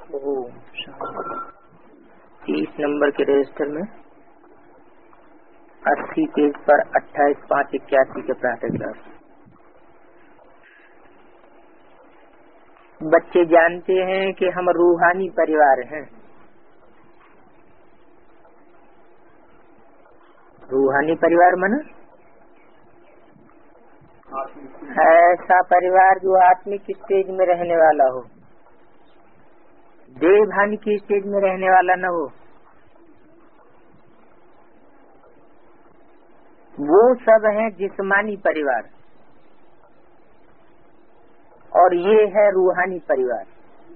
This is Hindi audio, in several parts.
ओम शांति। 30 नंबर के रजिस्टर में 80 पेज पर 28/5/81 के प्रातः क्लास। बच्चे जानते हैं कि हम रूहानी परिवार हैं। रूहानी परिवार माना ऐसा परिवार जो आत्मिक स्टेज में रहने वाला हो, देह भान की स्टेज में रहने वाला न हो। वो सब है जिस्मानी परिवार और ये है रूहानी परिवार।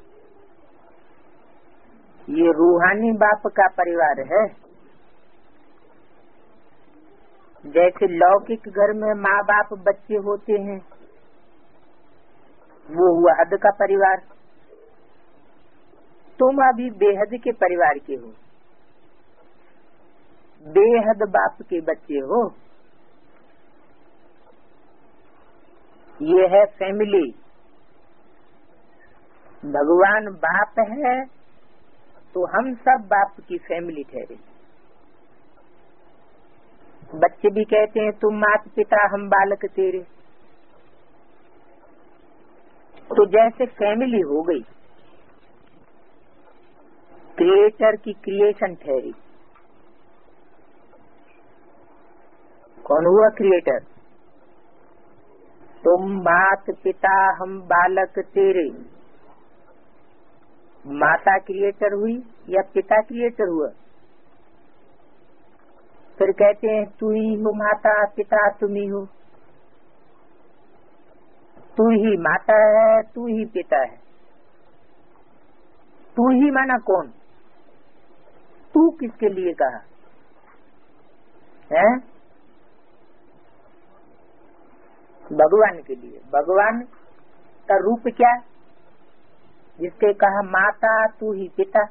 ये रूहानी बाप का परिवार है। जैसे लौकिक घर में माँ बाप बच्चे होते हैं, वो हुआ हद का परिवार। तुम अभी बेहद के परिवार के हो, बेहद बाप के बच्चे हो। ये है फैमिली। भगवान बाप है तो हम सब बाप की फैमिली ठहरे। बच्चे भी कहते हैं तुम माता पिता हम बालक तेरे। तो जैसे फैमिली हो गई, क्रिएटर की क्रिएशन ठहरी। कौन हुआ क्रिएटर? तुम माता पिता हम बालक तेरे। माता क्रिएटर हुई या पिता क्रिएटर हुआ? फिर कहते हैं तू ही हो माता, पिता तुम ही हो। तू ही माता है, तू ही पिता है। तू ही माना कौन? तू किसके लिए कहा है? भगवान के लिए। भगवान का रूप क्या? जिसके कहा माता तू ही पिता।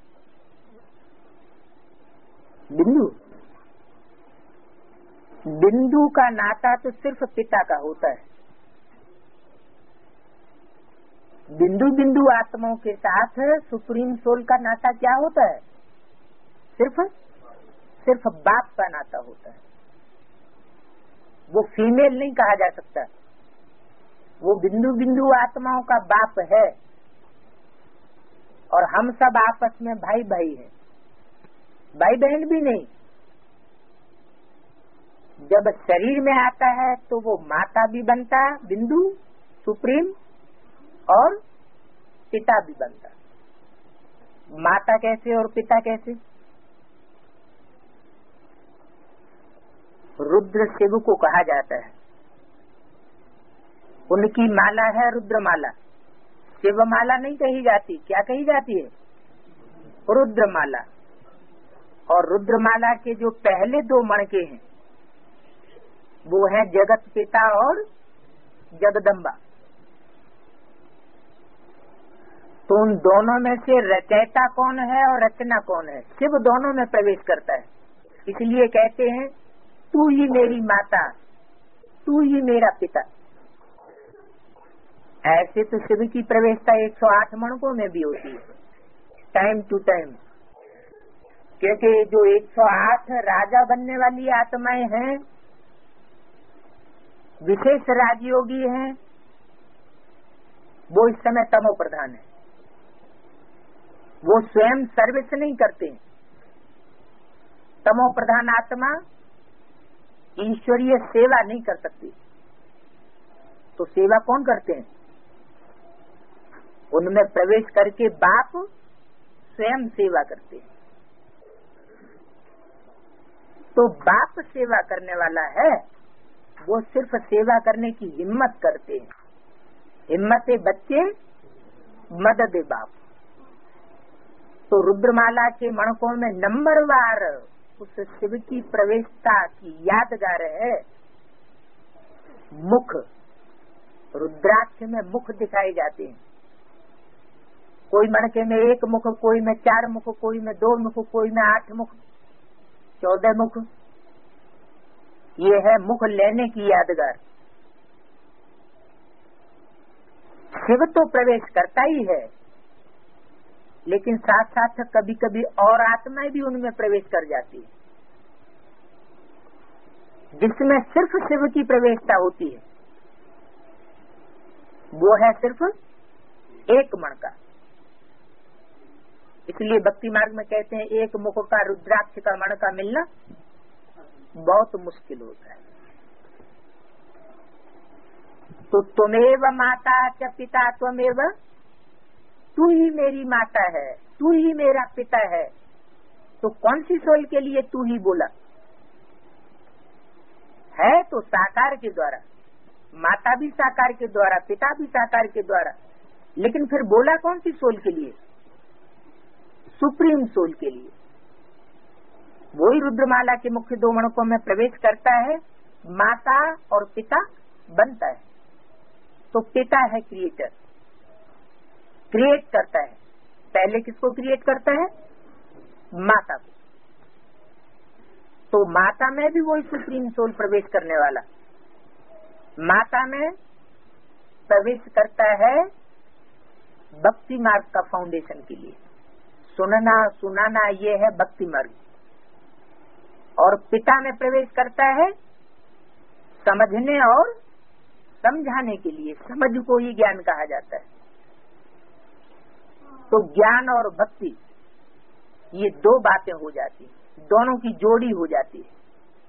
बिंदु। बिंदु का नाता तो सिर्फ पिता का होता है। बिंदु बिंदु आत्माओं के साथ सुप्रीम सोल का नाता क्या होता है? सिर्फ बाप का नाता होता है। वो फीमेल नहीं कहा जा सकता। वो बिंदु बिंदु आत्माओं का बाप है और हम सब आपस में भाई भाई हैं। भाई बहन भी नहीं। जब शरीर में आता है तो वो माता भी बनता, बिंदु सुप्रीम, और पिता भी बनता। माता कैसे और पिता कैसे? रुद्र शिव को कहा जाता है। उनकी माला है रुद्रमाला। शिव माला नहीं कही जाती। क्या कही जाती है? रुद्रमाला। और रुद्रमाला के जो पहले 2 मणके हैं वो है जगत पिता और जगदम्बा। तो उन दोनों में से रचयिता कौन है और रचना कौन है? शिव दोनों में प्रवेश करता है। इसलिए कहते हैं तू ही मेरी माता, तू ही मेरा पिता। ऐसे तो शिव की प्रवेशता 108 मणकों में भी होती है, टाइम टू टाइम। क्योंकि जो 108 राजा बनने वाली आत्माएं हैं, विशेष राजयोगी हैं, वो इस समय तमो प्रधान है। वो स्वयं सर्विस नहीं करते। तमो प्रधान आत्मा ईश्वरीय सेवा नहीं कर सकती। तो सेवा कौन करते हैं? उनमें प्रवेश करके बाप स्वयं सेवा करते हैं। तो बाप सेवा करने वाला है, वो सिर्फ सेवा करने की हिम्मत करते हैं। हिम्मत बच्चे, मदद बाप। तो रुद्रमाला के मणकों में नंबरवार उस शिव की प्रवेशता की यादगार है मुख। रुद्राक्ष में मुख दिखाए जाते हैं। कोई मणके में 1 मुख, कोई में 4 मुख, कोई में 2 मुख, कोई में 8 मुख, 14 मुख। ये है मुख लेने की यादगार। शिव तो प्रवेश करता ही है, लेकिन साथ साथ कभी कभी और आत्माएं भी उनमें प्रवेश कर जाती है, जिसमें सिर्फ शिव की प्रवेशता होती है। वो है सिर्फ एक मण का। इसलिए भक्ति मार्ग में कहते हैं एक मुख का रुद्राक्ष का मण का मिलना बहुत मुश्किल होता है। तो त्वमेव माता च पिता त्वमेव, तू ही मेरी माता है, तू ही मेरा पिता है। तो कौन सी सोल के लिए तू ही बोला है? तो साकार के द्वारा, माता भी साकार के द्वारा, पिता भी साकार के द्वारा, लेकिन फिर बोला कौन सी सोल के लिए? सुप्रीम सोल के लिए। वही रुद्रमाला के मुख्य दो मणकों में प्रवेश करता है, माता और पिता बनता है। तो पिता है क्रिएटर, क्रिएट करता है। पहले किसको क्रिएट करता है? माता को। तो माता में भी वही सुप्रीम सोल प्रवेश करने वाला, माता में प्रवेश करता है भक्ति मार्ग का फाउंडेशन के लिए। सुनना सुनाना ये है भक्ति मार्ग। और पिता में प्रवेश करता है समझने और समझाने के लिए। समझ को ही ज्ञान कहा जाता है। तो ज्ञान और भक्ति ये दो बातें हो जाती हैं, दोनों की जोड़ी हो जाती है।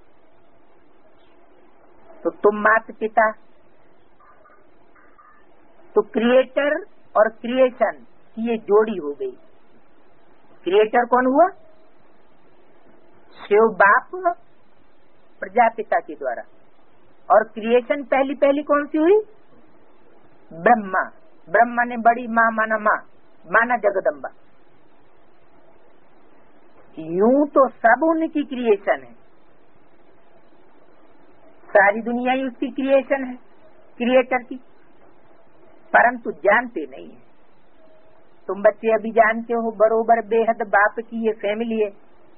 तो तुम माता पिता, तो क्रिएटर और क्रिएशन की ये जोड़ी हो गई। क्रिएटर कौन हुआ? शिव बाप प्रजापिता के द्वारा। और क्रिएशन पहली पहली कौन सी हुई? ब्रह्मा। ब्रह्मा ने बड़ी माँ माना, माना जगदम्बा। यूं तो सब उनकी क्रिएशन है, सारी दुनिया ही उसकी क्रिएशन है, क्रिएटर की, परंतु जानते नहीं है। तुम बच्चे अभी जानते हो बरोबर बेहद बाप की ये फैमिली है।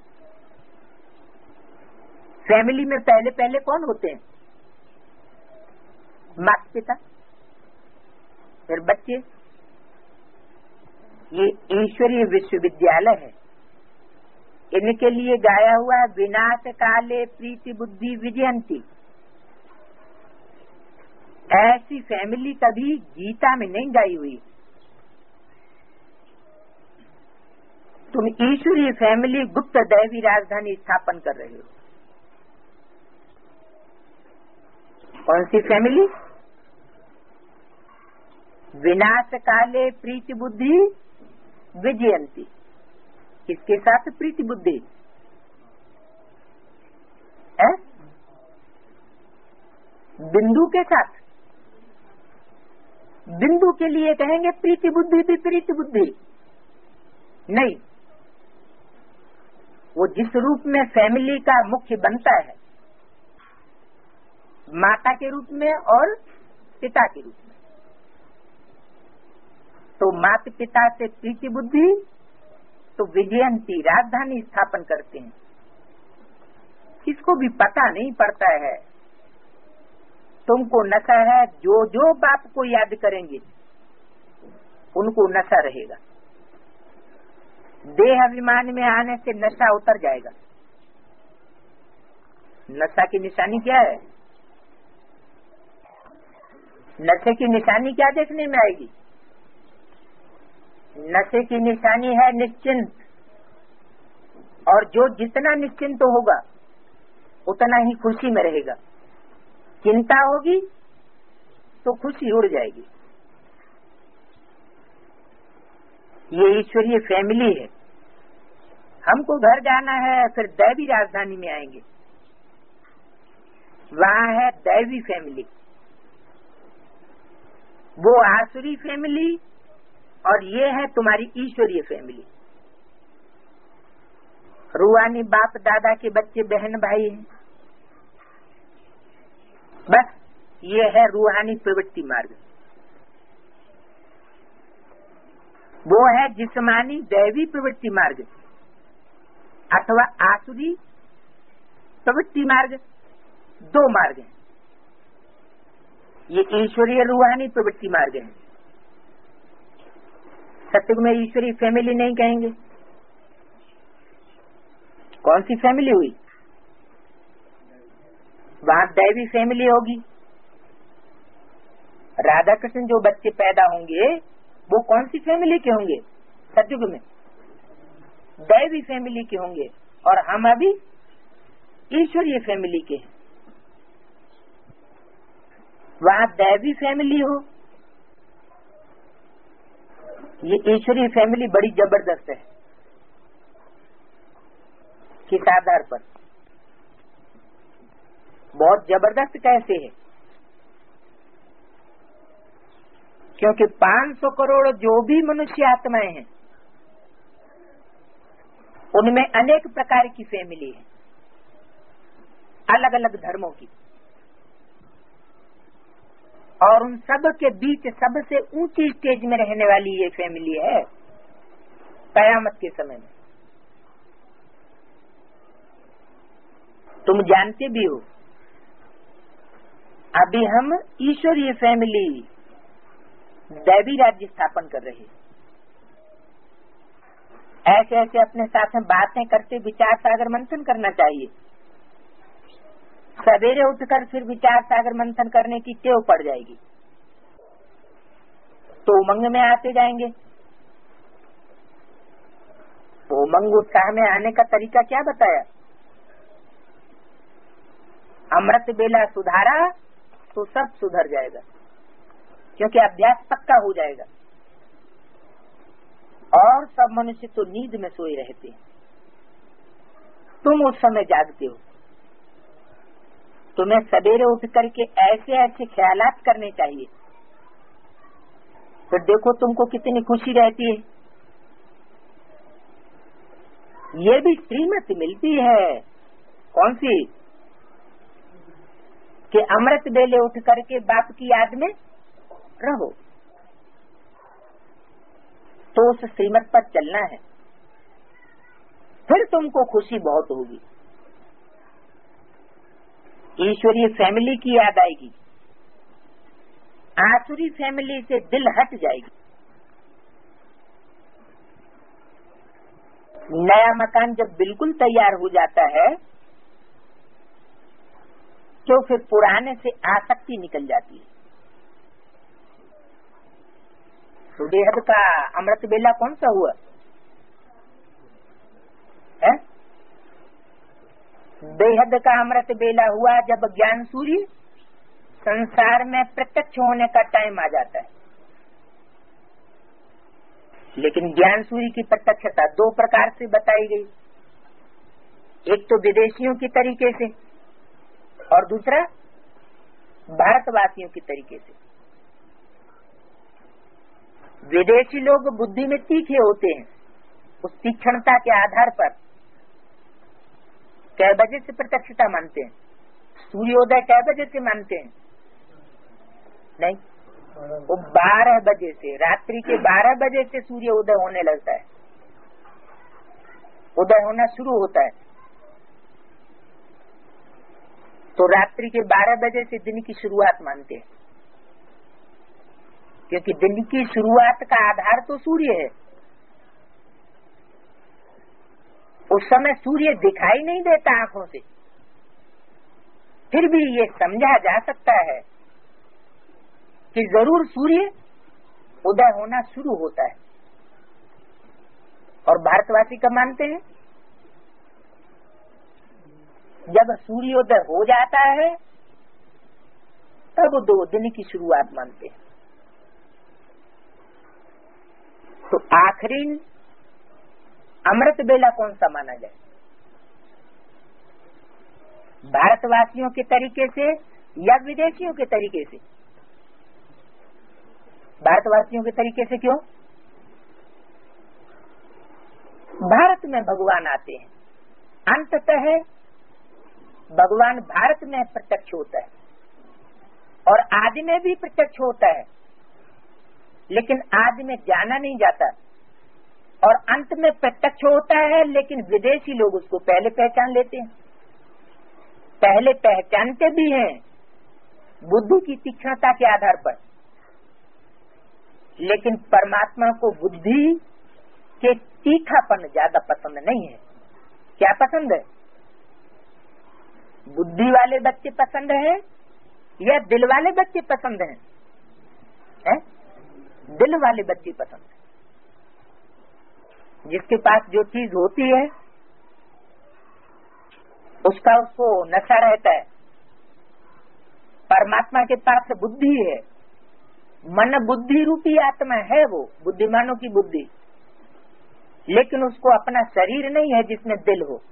फैमिली में पहले पहले कौन होते हैं? माता पिता, फिर बच्चे। ये ईश्वरीय विश्वविद्यालय है। इनके लिए गाया हुआ है विनाश काले प्रीति बुद्धि विजयंती। ऐसी फैमिली कभी गीता में नहीं गाई हुई। तुम ईश्वरीय फैमिली गुप्त दैवी राजधानी स्थापन कर रहे हो। कौन सी फैमिली? विनाश काले प्रीति बुद्धि विजयंती। किसके साथ प्रीति बुद्धि है? बिंदु के साथ। बिंदु के लिए कहेंगे प्रीति बुद्धि भी प्रीति बुद्धि नहीं। वो जिस रूप में फैमिली का मुख्य बनता है, माता के रूप में और पिता के रूप में, तो माता पिता से प्रीति बुद्धि, तो विजयंती राजधानी स्थापन करते हैं। किसको भी पता नहीं पड़ता है। तुमको नशा है, जो जो बाप को याद करेंगे उनको नशा रहेगा। देह अभिमान में आने से नशा उतर जाएगा। नशा की निशानी क्या है? नशे की निशानी क्या देखने में आएगी? नशे की निशानी है निश्चिंत। और जो जितना निश्चिंत होगा उतना ही खुशी में रहेगा। चिंता होगी तो खुशी उड़ जाएगी। ये ईश्वरीय फैमिली है। हमको घर जाना है, फिर दैवी राजधानी में आएंगे, वहाँ है दैवी फैमिली। वो आसुरी फैमिली और ये है तुम्हारी ईश्वरीय फैमिली। रूहानी बाप दादा के बच्चे बहन भाई हैं। बस ये है रूहानी प्रवृत्ति मार्ग। वो है जिस्मानी दैवी प्रवृत्ति मार्ग अथवा आसुरी प्रवृत्ति मार्ग। दो मार्ग हैं। ये ईश्वरीय रूहानी प्रवृत्ति मार्ग है। सतयुग में ईश्वरीय फैमिली नहीं कहेंगे। कौन सी फैमिली हुई? वहां दैवी फैमिली होगी। राधा कृष्ण जो बच्चे पैदा होंगे वो कौन सी फैमिली के होंगे? सतयुग में दैवी फैमिली के होंगे, और हम अभी ईश्वरीय फैमिली के। वहां दैवी फैमिली हो, ये ईश्वरीय फैमिली बड़ी जबरदस्त है। किस आधार पर? बहुत जबरदस्त कैसे है? क्योंकि 500 करोड़ जो भी मनुष्य आत्माएं हैं उनमें अनेक प्रकार की फैमिली है, अलग अलग धर्मों की, और उन सब के बीच सबसे ऊंची स्टेज में रहने वाली ये फैमिली है कयामत के समय में। तुम जानते भी हो, अभी हम ईश्वरीय फैमिली दैवी राज्य स्थापन कर रहे हैं। ऐसे ऐसे अपने साथ में बातें करते विचार सागर मंथन करना चाहिए। सवेरे उठकर फिर विचार सागर मंथन करने की टेव पड़ जाएगी तो उमंग में आते जाएंगे। तो उमंग उत्साह में आने का तरीका क्या बताया? अमृत बेला सुधारा तो सब सुधर जाएगा, क्योंकि अभ्यास पक्का हो जाएगा। और सब मनुष्य तो नींद में सोए रहते हैं, तुम उस समय जागते हो। तुम्हें सवेरे उठ करके ऐसे ऐसे ख्यालात करने चाहिए, तो देखो तुमको कितनी खुशी रहती है। ये भी श्रीमत मिलती है। कौन सी? कि अमृत बेले उठ करके बाप की याद में रहो, तो उस श्रीमत पर चलना है, फिर तुमको खुशी बहुत होगी। ईश्वरीय फैमिली की याद आएगी, आसुरी फैमिली से दिल हट जाएगी। नया मकान जब बिल्कुल तैयार हो जाता है तो फिर पुराने से आसक्ति निकल जाती है। तो बेहद का अमृत बेला कौन सा हुआ है? बेहद का अमृत बेला हुआ जब ज्ञान सूर्य संसार में प्रत्यक्ष होने का टाइम आ जाता है। लेकिन ज्ञान सूर्य की प्रत्यक्षता दो प्रकार से बताई गई, एक तो विदेशियों की तरीके से और दूसरा भारतवासियों की तरीके से। विदेशी लोग बुद्धि में तीखे होते हैं, उस तीक्ष्णता के आधार पर कै बजे से प्रत्यक्षता मानते हैं? सूर्योदय कै बजे से मानते हैं? नहीं, वो 12 बजे से, रात्रि के 12 बजे से सूर्य उदय होने लगता है, उदय होना शुरू होता है। तो रात्रि के 12 बजे से दिन की शुरुआत मानते हैं, क्योंकि दिन की शुरुआत का आधार तो सूर्य है। उस समय सूर्य दिखाई नहीं देता आंखों से, फिर भी ये समझा जा सकता है कि जरूर सूर्य उदय होना शुरू होता है। और भारतवासी कब मानते हैं? जब सूर्योदय हो जाता है तब 2 दिन की शुरुआत मानते हैं। तो आखिरी अमृत बेला कौन सा माना जाए? भारतवासियों के तरीके से या विदेशियों के तरीके से? भारतवासियों के तरीके से। क्यों? भारत में भगवान आते हैं, अंततः भगवान भारत में प्रत्यक्ष होता है और आदि में भी प्रत्यक्ष होता है, लेकिन आदि में जाना नहीं जाता, और अंत में प्रत्यक्ष होता है, लेकिन विदेशी लोग उसको पहले पहचान लेते हैं। पहले पहचानते भी हैं बुद्धि की तीक्ष्णता के आधार पर, लेकिन परमात्मा को बुद्धि के तीखापन ज्यादा पसंद नहीं है। क्या पसंद है? बुद्धि वाले बच्चे पसंद है या दिल वाले बच्चे पसंद हैं? है? दिल वाले बच्चे पसंद है। जिसके पास जो चीज होती है उसका उसको नशा रहता है। परमात्मा के पास बुद्धि है, मन बुद्धि रूपी आत्मा है, वो बुद्धिमानों की बुद्धि, लेकिन उसको अपना शरीर नहीं है जिसमें दिल हो।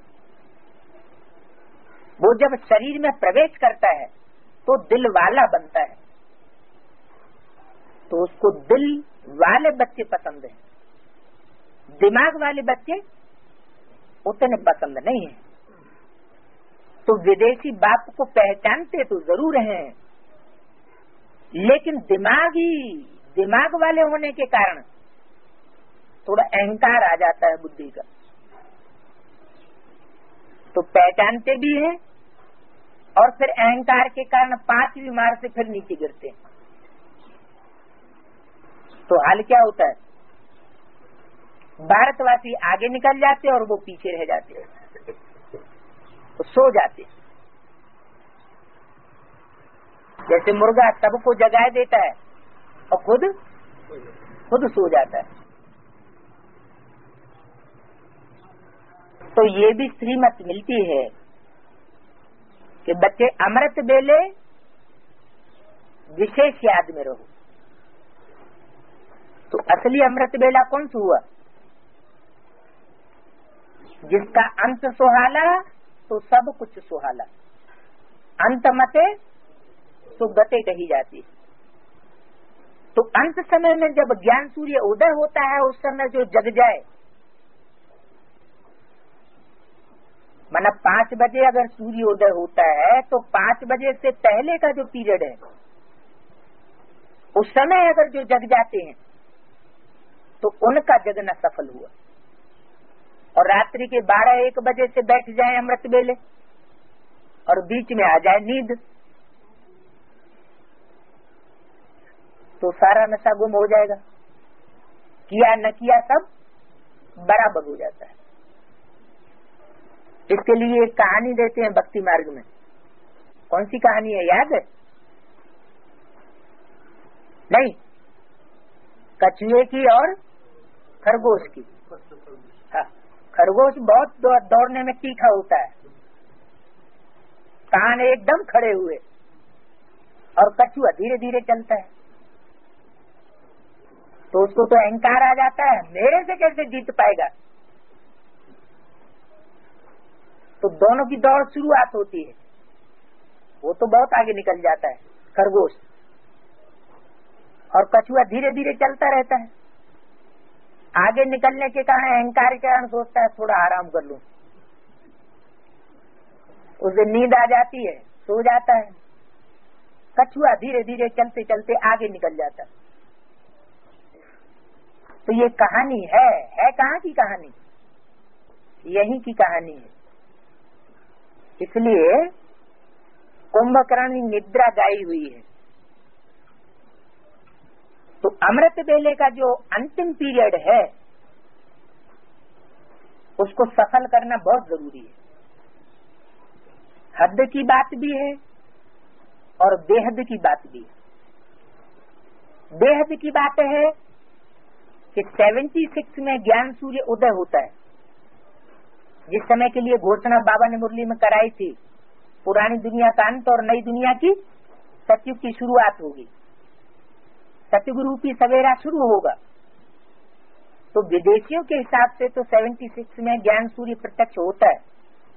वो जब शरीर में प्रवेश करता है तो दिल वाला बनता है, तो उसको दिल वाले बच्चे पसंद है। दिमाग वाले बच्चे उतने पसंद नहीं है। तो विदेशी बाप को पहचानते तो जरूर हैं, लेकिन दिमाग वाले होने के कारण थोड़ा अहंकार आ जाता है बुद्धि का, तो पहचानते भी हैं और फिर अहंकार के कारण 5वीं मार से फिर नीचे गिरते हैं। तो हाल क्या होता है? भारतवासी आगे निकल जाते और वो पीछे रह जाते, तो सो जाते। जैसे मुर्गा सबको जगाए देता है और खुद सो जाता है। तो ये भी श्रीमत मिलती है कि बच्चे अमृत बेले विशेष याद में रहो। तो असली अमृत बेला कौन सा हुआ? जिसका अंत सुहाना तो सब कुछ सुहाना, अंत मते तो गते कही जाती। तो अंत समय में जब ज्ञान सूर्य उदय होता है, उस समय जो जग जाए, माना 5 बजे अगर सूर्योदय होता है तो 5 बजे से पहले का जो पीरियड है, उस समय अगर जो जग जाते हैं तो उनका जगना सफल हुआ। और रात्रि के 12-1 बजे से बैठ जाए अमृत बेले और बीच में आ जाए नींद, तो सारा नशा गुम हो जाएगा। किया न किया सब बराबर हो जाता है। इसके लिए एक कहानी देते हैं भक्ति मार्ग में। कौन सी कहानी है, याद है? नहीं, कछुए की और खरगोश की। हाँ, खरगोश बहुत दौड़ने में तीखा होता है, कान एकदम खड़े हुए, और कछुआ धीरे धीरे चलता है। तो उसको तो अहंकार आ जाता है, मेरे से कैसे जीत पाएगा। तो दोनों की दौड़ शुरुआत होती है। वो तो बहुत आगे निकल जाता है खरगोश, और कछुआ धीरे धीरे चलता रहता है। आगे निकलने के कारण अहंकार के कारण सोचता है थोड़ा आराम कर लूं, उसे नींद आ जाती है, सो जाता है। कछुआ धीरे धीरे चलते चलते आगे निकल जाता है। तो ये कहानी है कहाँ की कहानी? यही की कहानी है। इसलिए कुंभकर्ण निद्रा गाई हुई है। तो अमृत बेले का जो अंतिम पीरियड है उसको सफल करना बहुत जरूरी है। हद की बात भी है और बेहद की बात भी है। बेहद की बात है कि 76 में ज्ञान सूर्य उदय होता है, जिस समय के लिए घोषणा बाबा ने मुरली में कराई थी, पुरानी दुनिया का अंत और नई दुनिया की सतयुग की शुरुआत होगी। सतयुग रूपी सवेरा शुरू होगा। तो विदेशियों के हिसाब से तो 76 में ज्ञान सूर्य प्रत्यक्ष होता है,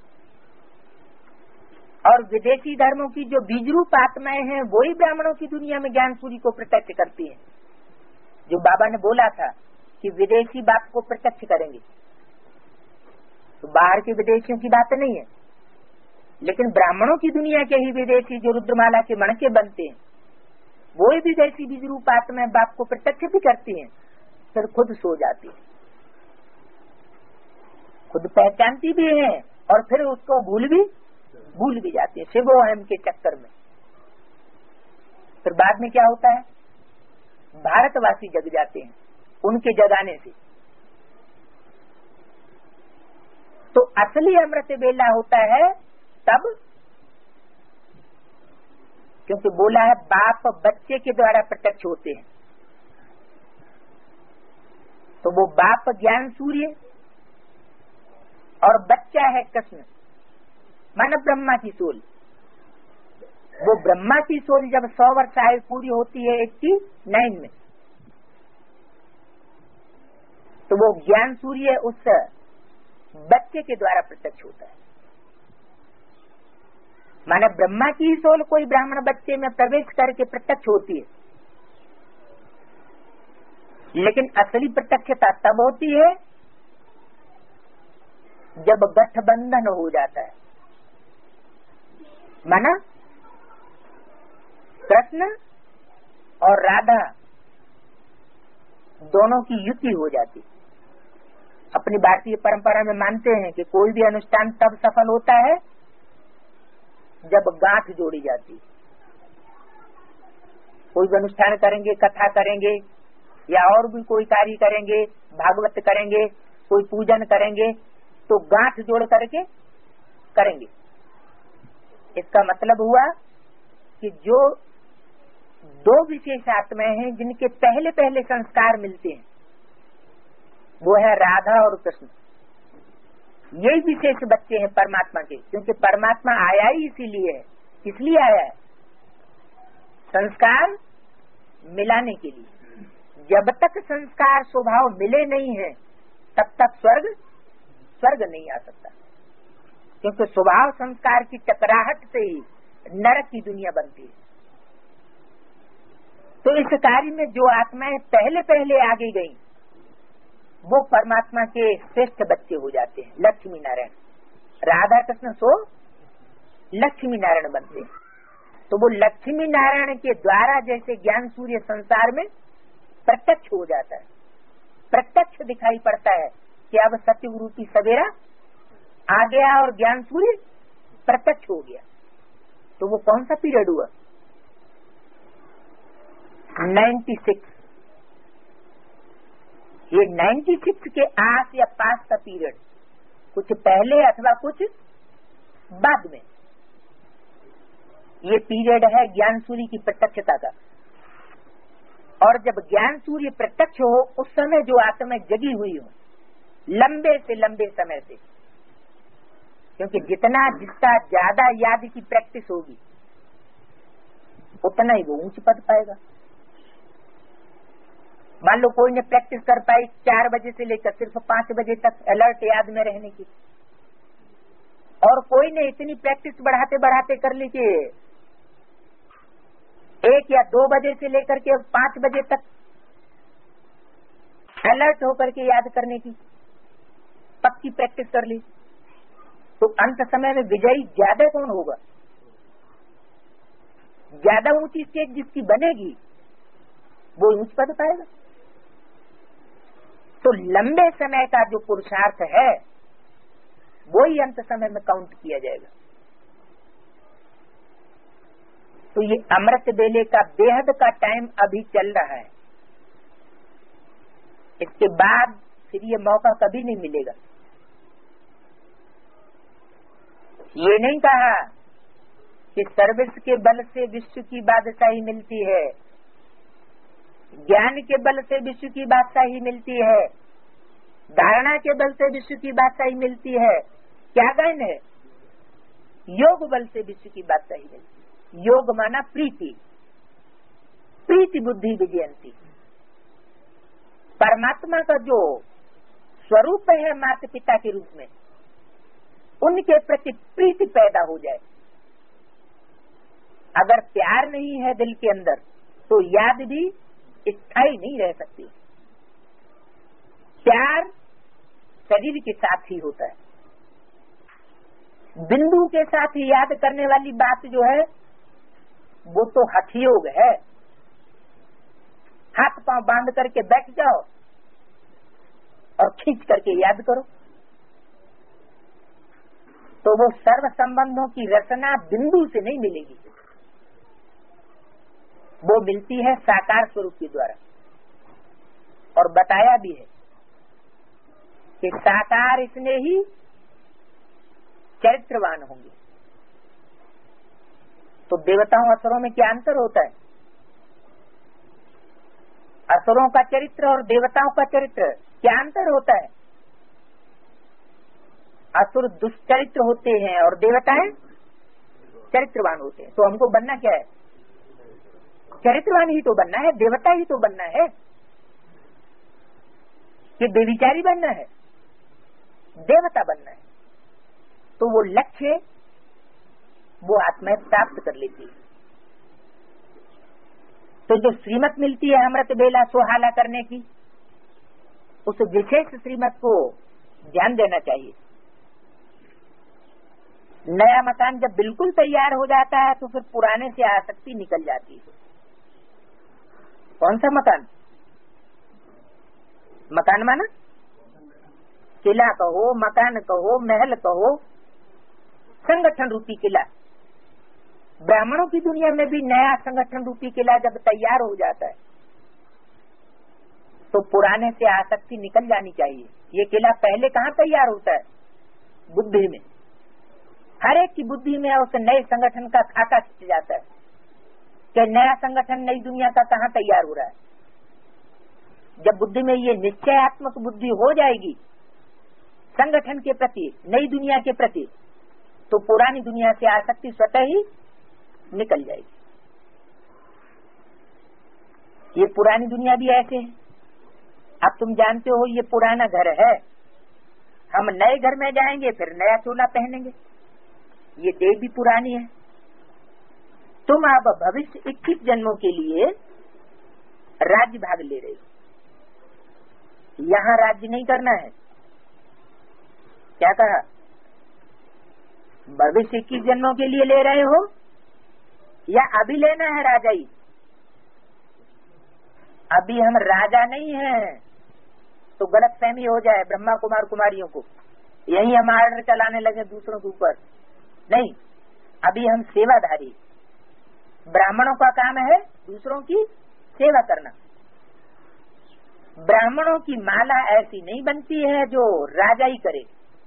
और विदेशी धर्मों की जो बीजरूप आत्माएं हैं वही ब्राह्मणों की दुनिया में ज्ञान सूर्य को प्रत्यक्ष करती हैं। जो बाबा ने बोला था कि विदेशी बाप को प्रत्यक्ष करेंगे, तो बाहर के विदेशियों की बात नहीं है, लेकिन ब्राह्मणों की दुनिया के ही विदेशी जो रुद्रमाला के मणके बनते हैं, वो ही विदेशी बीज रूप आत्मा बाप को प्रत्यक्ष भी करती हैं, फिर खुद सो जाती है, खुद पहचानती भी है और फिर उसको भूल भी जाती है शिवोहम के चक्कर में। फिर बाद में क्या होता है? भारतवासी जग जाते हैं उनके जगाने से। तो असली अमृत बेला होता है तब, क्योंकि बोला है बाप बच्चे के द्वारा प्रत्यक्ष होते हैं। तो वो बाप ज्ञान सूर्य और बच्चा है कृष्ण, मानव ब्रह्मा की सोल। वो ब्रह्मा की सोल जब 100 वर्ष आयु पूरी होती है 89 में, तो वो ज्ञान सूर्य उस बच्चे के द्वारा प्रत्यक्ष होता है। माने ब्रह्मा की सोल कोई ब्राह्मण बच्चे में प्रवेश करके प्रत्यक्ष होती है, लेकिन असली प्रत्यक्षता तब होती है जब गठबंधन हो जाता है। माना कृष्ण और राधा दोनों की युति हो जाती। अपनी भारतीय परंपरा में मानते हैं कि कोई भी अनुष्ठान तब सफल होता है जब गांठ जोड़ी जाती। कोई भी अनुष्ठान करेंगे, कथा करेंगे या और भी कोई कार्य करेंगे, भागवत करेंगे, कोई पूजन करेंगे, तो गांठ जोड़ करके करेंगे। इसका मतलब हुआ कि जो दो विशेष आत्माएं हैं जिनके पहले पहले संस्कार मिलते हैं, वो है राधा और कृष्ण। यही विशेष बच्चे हैं परमात्मा के, क्योंकि परमात्मा आया ही इसीलिए है। किसलिए आया है? संस्कार मिलाने के लिए। जब तक संस्कार स्वभाव मिले नहीं है तब तक स्वर्ग नहीं आ सकता, क्योंकि स्वभाव संस्कार की टकराहट से ही नरक की दुनिया बनती है। तो इस कार्य में जो आत्माएं पहले पहले आगे गई, वो परमात्मा के श्रेष्ठ बच्चे हो जाते हैं, लक्ष्मी नारायण। राधा कृष्ण सो लक्ष्मी नारायण बनते हैं। तो वो लक्ष्मी नारायण के द्वारा जैसे ज्ञान सूर्य संसार में प्रत्यक्ष हो जाता है, प्रत्यक्ष दिखाई पड़ता है कि अब सत्युग रूपी सवेरा आ गया और ज्ञान सूर्य प्रत्यक्ष हो गया। तो वो कौन सा पीरियड हुआ? 96। ये 96 के आस या पास का पीरियड, कुछ पहले अथवा कुछ बाद में, ये पीरियड है ज्ञान सूर्य की प्रत्यक्षता का। और जब ज्ञान सूर्य प्रत्यक्ष हो, उस समय जो आत्मा जगी हुई हो लंबे से लंबे समय से, क्योंकि जिसका ज्यादा याद की प्रैक्टिस होगी उतना ही वो ऊंच पद पाएगा। मान लो कोई ने प्रैक्टिस कर पाई 4 बजे से लेकर सिर्फ 5 बजे तक अलर्ट याद में रहने की, और कोई ने इतनी प्रैक्टिस बढ़ाते बढ़ाते कर ली कि 1 या 2 बजे से लेकर के 5 बजे तक अलर्ट होकर के याद करने की पक्की प्रैक्टिस कर ली, तो अंत समय में विजयी ज्यादा कौन होगा? ज्यादा ऊंची स्टेज जिसकी बनेगी वो ऊंच पद पाएगा। तो लंबे समय का जो पुरुषार्थ है वो ही अंत समय में काउंट किया जाएगा। तो ये अमृत बेले का बेहद का टाइम अभी चल रहा है। इसके बाद फिर ये मौका कभी नहीं मिलेगा। ये नहीं कहा कि सर्विस के बल से विश्व की बादशाही मिलती है, ज्ञान के बल से विश्व की बादशाही मिलती है, धारणा के बल से विश्व की बादशाही मिलती है। क्या गायन है? योग बल से विश्व की बादशाही मिलती है। योग माना प्रीति, प्रीति बुद्धि विजयंती। परमात्मा का जो स्वरूप है माता पिता के रूप में, उनके प्रति प्रीति पैदा हो जाए। अगर प्यार नहीं है दिल के अंदर तो याद भी स्थायी नहीं रह सकती। प्यार शरीर के साथ ही होता है, बिंदु के साथ ही याद करने वाली बात जो है वो तो हठयोग है। हाथ पांव बांध करके बैठ जाओ और खींच करके याद करो, तो वो सर्व संबंधों की रचना बिंदु से नहीं मिलेगी। वो मिलती है साकार स्वरूप के द्वारा। और बताया भी है कि साकार इसने ही चरित्रवान होंगे। तो देवताओं असुरों में क्या अंतर होता है? असुरों का चरित्र और देवताओं का चरित्र क्या अंतर होता है? असुर दुष्चरित्र होते हैं और देवताएं चरित्रवान होते हैं। तो हमको बनना क्या है? चरित्रवान ही तो बनना है, देवता ही तो बनना है, कि बेविचारी बनना है, देवता बनना है। तो वो लक्ष्य वो आत्मा प्राप्त कर लेती है। तो जो श्रीमत मिलती है अमृत बेला सुहाला करने की, उस विशेष श्रीमत को ध्यान देना चाहिए। नया मकान जब बिल्कुल तैयार हो जाता है तो फिर पुराने से आसक्ति निकल जाती है। कौन सा मकान? मकान माना किला कहो, मकान कहो, महल कहो, संगठन रूपी किला। ब्राह्मणों की दुनिया में भी नया संगठन रूपी किला जब तैयार हो जाता है तो पुराने से आसक्ति निकल जानी चाहिए। ये किला पहले कहाँ तैयार होता है? बुद्धि में। हर एक की बुद्धि में उस नए संगठन का खाका खिंच जाता है कि नया संगठन नई दुनिया का कहाँ तैयार हो रहा है। जब बुद्धि में ये निश्चयात्मक बुद्धि हो जाएगी संगठन के प्रति, नई दुनिया के प्रति, तो पुरानी दुनिया से आसक्ति स्वतः ही निकल जाएगी। ये पुरानी दुनिया भी ऐसे है। अब तुम जानते हो ये पुराना घर है, हम नए घर में जाएंगे फिर नया चोला पहनेंगे। ये देह भी पुरानी है। तुम अब भविष्य 21 जन्मों के लिए राज्य भाग ले रहे हो। यहाँ राज्य नहीं करना है। क्या कहा? भविष्य 21 जन्मों के लिए ले रहे हो या अभी लेना है राजाई? अभी हम राजा नहीं हैं तो गलत फहमी हो जाए ब्रह्मा कुमार कुमारियों को, यही हम आर्डर चलाने लगे दूसरों के ऊपर। नहीं, अभी हम सेवाधारी। ब्राह्मणों का काम है दूसरों की सेवा करना। ब्राह्मणों की माला ऐसी नहीं बनती है जो राजा ही करे।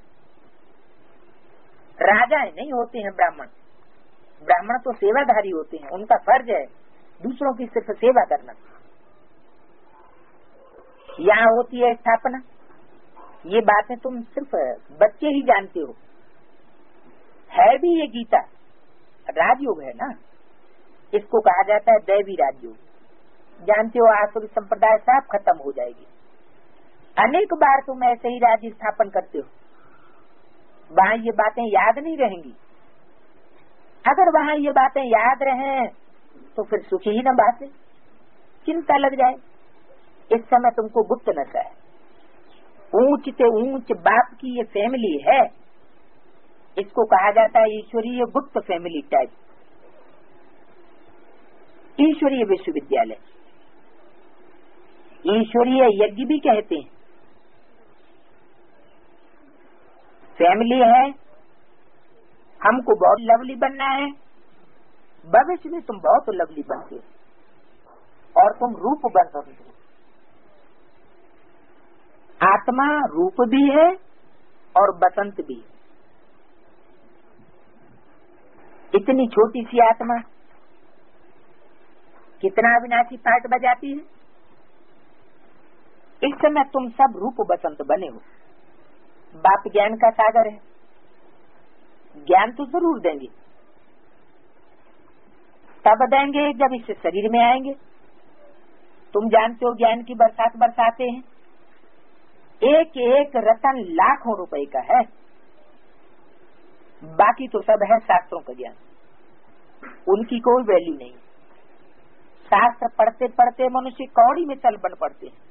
राजाएं नहीं होते हैं ब्राह्मण। ब्राह्मण तो सेवाधारी होते हैं, उनका फर्ज है दूसरों की सिर्फ सेवा करना। यहाँ होती है स्थापना। ये बातें तुम सिर्फ बच्चे ही जानते हो। है भी ये गीता राजयोग है ना, इसको कहा जाता है दैवी राजयोग। जानते हो आसुरी संप्रदाय सब खत्म हो जाएगी। अनेक बार तुम ऐसे ही राज्य स्थापन करते हो, वहाँ ये बातें याद नहीं रहेंगी। अगर वहाँ ये बातें याद रहें तो फिर सुखी ही न बातें, चिंता लग जाए। इस समय तुमको गुप्त नशा है। ऊंच से ऊंच बाप की ये फैमिली है, इसको कहा जाता है ईश्वरीय गुप्त फैमिली टाइप, ईश्वरीय विश्वविद्यालय, ईश्वरीय यज्ञ भी कहते हैं। फैमिली है, हमको बहुत लवली बनना है। भविष्य में तुम बहुत लवली बनते हो और तुम रूप बन सकते हो। आत्मा रूप भी है और बसंत भी है। इतनी छोटी सी आत्मा कितना अविनाशी पाठ बजाती है। इस समय तुम सब रूप बसंत बने हो। बाप ज्ञान का सागर है, ज्ञान तो जरूर देंगे। तब देंगे जब इस शरीर में आएंगे। तुम जानते हो ज्ञान की बरसात बरसाते हैं। एक एक रतन लाखों रुपए का है, बाकी तो सब है शास्त्रों का ज्ञान। उनकी कोई वैल्यू नहीं। शास्त्र पढ़ते पढ़ते मनुष्य कौड़ी में चल बन पड़ते हैं।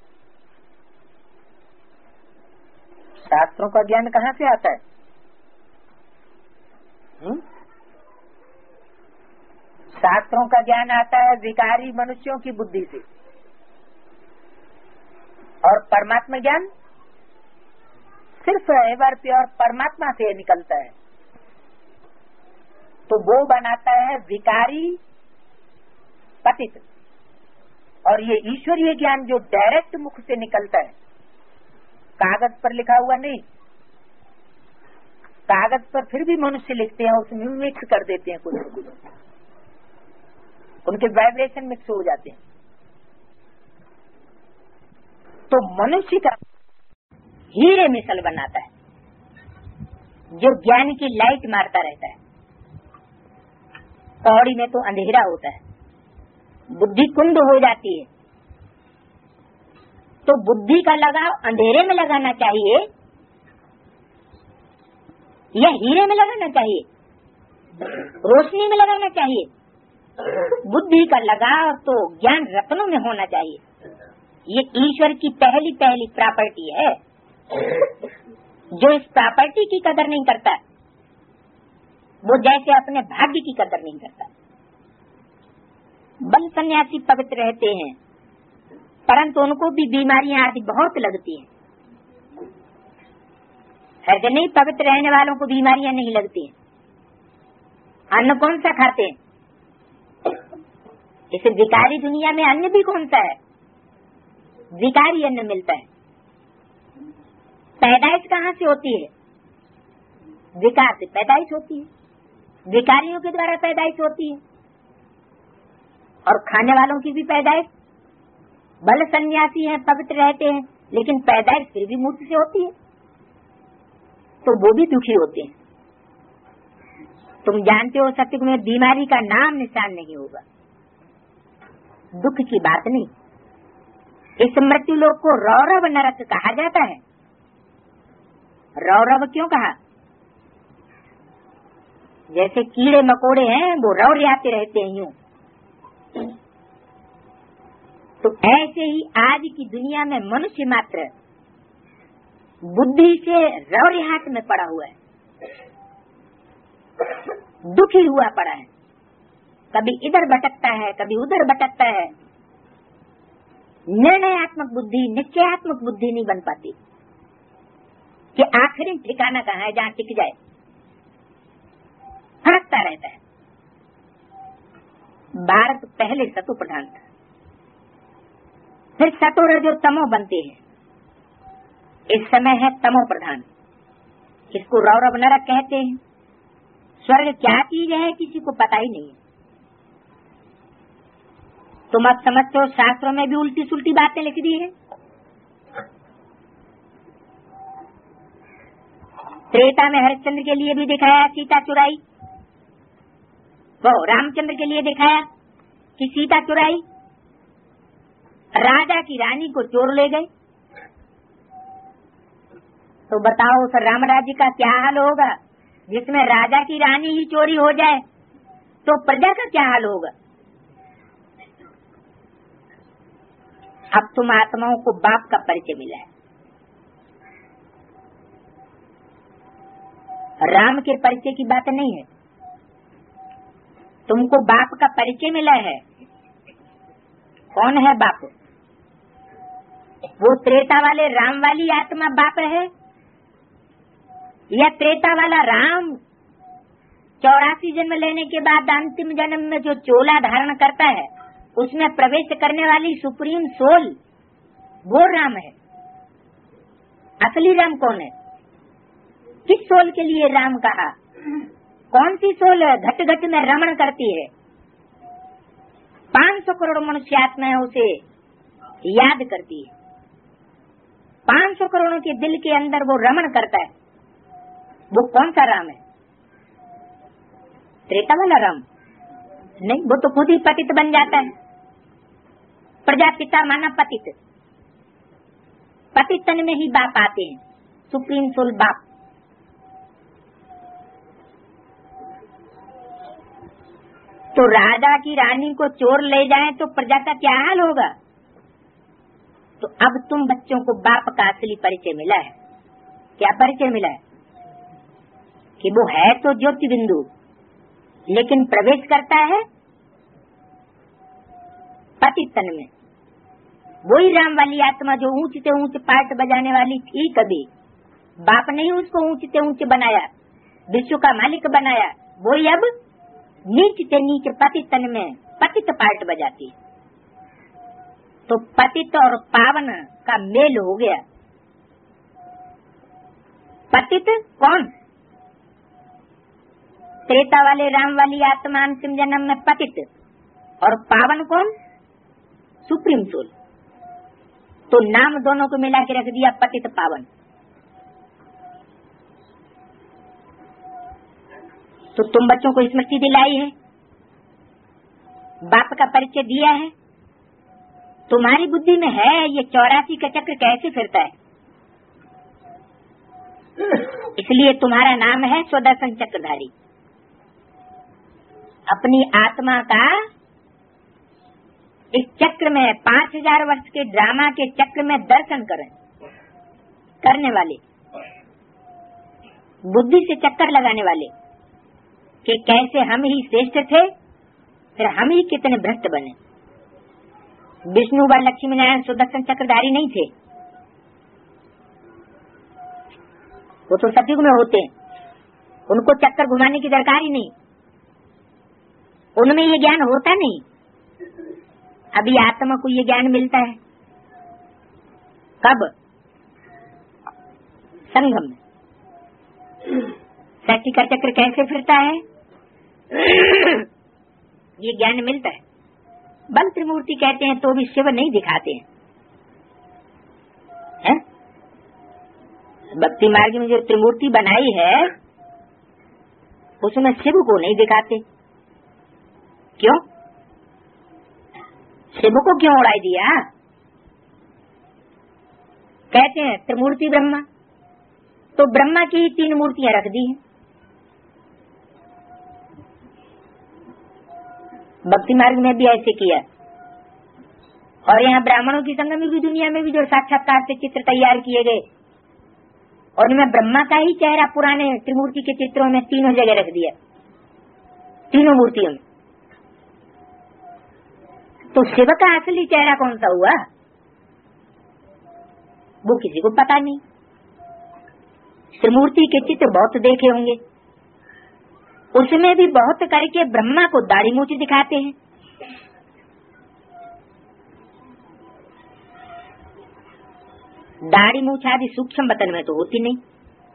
शास्त्रों का ज्ञान कहाँ से आता है? शास्त्रों का ज्ञान आता है विकारी मनुष्यों की बुद्धि से, और परमात्मा ज्ञान सिर्फ एवर प्योर परमात्मा से निकलता है। तो वो बनाता है विकारी पतित। और ये ईश्वरीय ज्ञान जो डायरेक्ट मुख से निकलता है, कागज पर लिखा हुआ नहीं। कागज पर फिर भी मनुष्य लिखते हैं, उसमें मिक्स कर देते हैं कुछ न कुछ, उनके वाइब्रेशन मिक्स हो जाते हैं। तो मनुष्य का हीरे मिसल बनाता है, जो ज्ञान की लाइट मारता रहता है। पौड़ी में तो अंधेरा होता है, बुद्धि कुंद हो जाती है। तो बुद्धि का लगाव अंधेरे में लगाना चाहिए या हीरे में लगाना चाहिए, रोशनी में लगाना चाहिए? बुद्धि का लगाव तो ज्ञान रत्नों में होना चाहिए। ये ईश्वर की पहली प्रॉपर्टी है। जो इस प्रॉपर्टी की कदर नहीं करता, वो जैसे अपने भाग्य की कदर नहीं करता। बल सन्यासी पवित्र रहते हैं, परंतु उनको भी बीमारियां आदि बहुत लगती हैं। हृदय नहीं पवित्र रहने वालों को बीमारियां नहीं लगती हैं। अन्न कौन सा खाते हैं? इस विकारी दुनिया में अन्न भी कौन सा है? विकारी अन्न मिलता है। पैदाइश कहाँ से होती है? विकार से पैदाइश होती है, विकारियों के द्वारा पैदाइश होती है। और खाने वालों की भी पैदाइश, बल सन्यासी हैं, पवित्र रहते हैं, लेकिन पैदाइश फिर भी मूर्ख से होती है, तो वो भी दुखी होते हैं। तुम जानते हो सत्युग में बीमारी का नाम निशान नहीं होगा, दुख की बात नहीं। इस मृत्यु लोक को रौरव नरक कहा जाता है। रौरव क्यों कहा? जैसे कीड़े मकोड़े हैं वो रौरियाते रहते हैं यूं, तो ऐसे ही आज की दुनिया में मनुष्य मात्र बुद्धि से रौरियात में पड़ा हुआ है, दुखी हुआ पड़ा है। कभी इधर भटकता है, कभी उधर भटकता है। निर्णयात्मक बुद्धि, निश्चयात्मक बुद्धि नहीं बन पाती कि आखिरी ठिकाना कहाँ है जहाँ टिक जाए, फरकता रहता है। भारत पहले सतो प्रधान था, फिर सतो रजो तमो बनते हैं, इस समय है तमो प्रधान। इसको रौरव नरक कहते हैं। स्वर्ग क्या चीज है किसी को पता ही नहीं है। तुम अब समझते हो शास्त्रों में भी उल्टी सुल्टी बातें लिख दी है। त्रेता में हरिश्चंद्र के लिए भी दिखाया सीता चुराई, वो रामचंद्र के लिए दिखाया कि सीता चुराई। राजा की रानी को चोर ले गए, तो बताओ उस राम राज्य का क्या हाल होगा जिसमें राजा की रानी ही चोरी हो जाए, तो प्रजा का क्या हाल होगा। अब तुम आत्माओं को बाप का परिचय मिला है, राम के परिचय की बात नहीं है। तुमको बाप का परिचय मिला है। कौन है बाप? वो त्रेता वाले राम वाली आत्मा बाप है, या त्रेता वाला राम 84 जन्म लेने के बाद अंतिम जन्म में जो चोला धारण करता है उसमें प्रवेश करने वाली सुप्रीम सोल, वो राम है। असली राम कौन है? किस सोल के लिए राम कहा? कौन सी सोल घट घट में रमण करती है? 500 करोड़ मनुष्य आत्माएं उसे याद करती है। 500 करोड़ों के दिल के अंदर वो रमण करता है। वो कौन सा राम है? त्रेता वाला राम नहीं, वो तो खुद ही पतित बन जाता है। प्रजापिता माना पतित, पतित तन में ही बाप आते हैं, सुप्रीम सोल बाप। तो राजा की रानी को चोर ले जाए तो प्रजा का क्या हाल होगा। तो अब तुम बच्चों को बाप का असली परिचय मिला है। क्या परिचय मिला है? कि वो है तो ज्योति बिंदु, लेकिन प्रवेश करता है पतित तन में। वही राम वाली आत्मा जो ऊंच से ऊंच पार्ट बजाने वाली थी, कभी बाप नहीं उसको ऊंच से ऊंच बनाया, विश्व का मालिक बनाया, वही अब नीच से नीच पतित तन में पतित पार्ट बजाती है। तो पतित और पावन का मेल हो गया। पतित कौन? त्रेता वाले राम वाली आत्मा अंतिम जन्म में पतित, और पावन कौन? Supreme soul. तो नाम दोनों को मिला के रख दिया पतित पावन। तो तुम बच्चों को स्मृति दिलाई है, बाप का परिचय दिया है, तुम्हारी बुद्धि में है ये 84 का चक्र कैसे फिरता है। इसलिए तुम्हारा नाम है स्वदर्शन चक्रधारी। अपनी आत्मा का इस चक्र में 5000 वर्ष के ड्रामा के चक्र में दर्शन करने वाले, बुद्धि से चक्कर लगाने वाले कि कैसे हम ही श्रेष्ठ थे, फिर हम ही कितने भ्रष्ट बने। विष्णु व लक्ष्मी नारायण सुदर्शन चक्रधारी नहीं थे, वो तो सतयुग में होते हैं, उनको चक्कर घुमाने की दरकार ही नहीं, उनमें ये ज्ञान होता नहीं। अभी आत्मा को ये ज्ञान मिलता है कब? संगम में। सृष्टि का चक्र कैसे फिरता है ये ज्ञान मिलता है। बल त्रिमूर्ति कहते हैं तो भी शिव नहीं दिखाते हैं। भक्ति मार्ग में जो त्रिमूर्ति बनाई है उसमें शिव को नहीं दिखाते। क्यों? शिव को क्यों उड़ाई दिया? कहते हैं त्रिमूर्ति ब्रह्मा, तो ब्रह्मा की ही 3 मूर्तियां रख दी हैं। भक्ति मार्ग में भी ऐसे किया, और यहाँ ब्राह्मणों की संगम की दुनिया में भी जो साक्षात्कार से चित्र तैयार किए गए, और उनमें ब्रह्मा का ही चेहरा पुराने त्रिमूर्ति के चित्रों में 3 जगह रख दिया, 3 मूर्तियों में। तो शिव का असली चेहरा कौन सा हुआ वो किसी को पता नहीं। त्रिमूर्ति के चित्र बहुत देखे होंगे, उसमें भी बहुत करके ब्रह्मा को दाढ़ी मूंछ दिखाते हैं। दाढ़ी मूंछ आदि सूक्ष्म बतन में तो होती नहीं।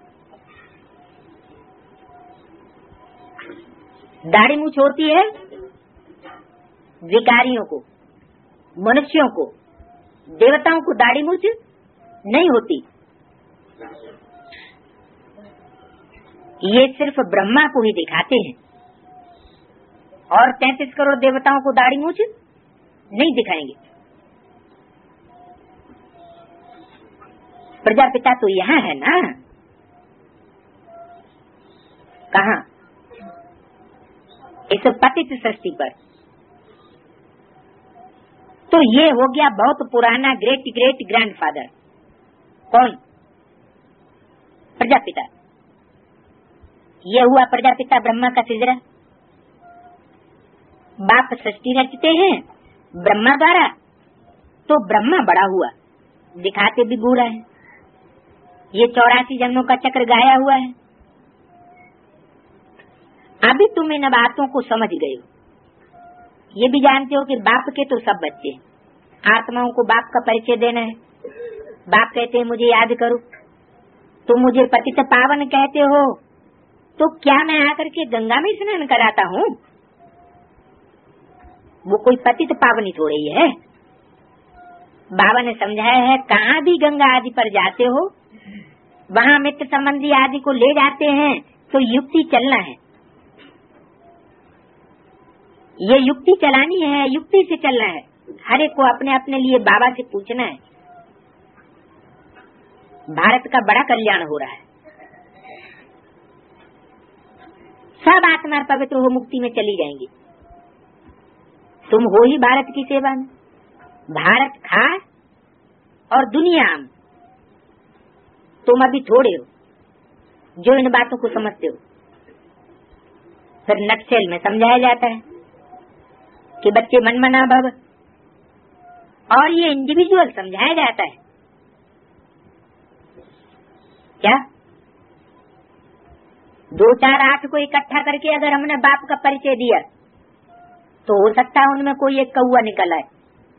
दाढ़ी मूंछ होती है विकारियों को, मनुष्यों को, देवताओं को दाढ़ी मूंछ नहीं होती। ये सिर्फ ब्रह्मा को ही दिखाते हैं, और 33 करोड़ देवताओं को दाढ़ी मूंछ नहीं दिखाएंगे। प्रजापिता तो यहाँ है ना, कहाँ? इस पतित सृष्टि पर। तो ये हो गया बहुत पुराना ग्रेट ग्रेट ग्रैंडफादर। कौन? प्रजापिता। ये हुआ प्रजापिता ब्रह्मा का सिजरा। बाप सृष्टि रचते हैं ब्रह्मा द्वारा, तो ब्रह्मा बड़ा हुआ, दिखाते भी बुरा है। ये 84 जन्मों का चक्र गाया हुआ है। अभी तुम इन बातों को समझ गए हो, ये भी जानते हो कि बाप के तो सब बच्चे, आत्माओं को बाप का परिचय देना है। बाप कहते हैं मुझे याद करो, तुम मुझे पतित पावन कहते हो, तो क्या मैं आकर के गंगा में स्नान कराता हूँ? वो कोई पतित पावनी थोड़ी है। बाबा ने समझाया है, कहाँ भी गंगा आदि पर जाते हो, वहाँ मित्र संबंधी आदि को ले जाते हैं, तो युक्ति चलना है। ये युक्ति चलानी है, युक्ति से चलना है। हर एक को अपने अपने लिए बाबा से पूछना है। भारत का बड़ा कल्याण हो रहा है, सब आत्मा पवित्र हो मुक्ति में चली जाएंगी। तुम हो ही भारत की सेवा में, भारत खास और दुनिया आम। तुम अभी थोड़े हो जो इन बातों को समझते हो। फिर नक्शल में समझाया जाता है कि बच्चे मन मना भव, और ये इंडिविजुअल समझाया जाता है। क्या 2, 4, 8 को इकट्ठा करके अगर हमने बाप का परिचय दिया तो हो सकता है उनमें कोई एक कौआ निकल आए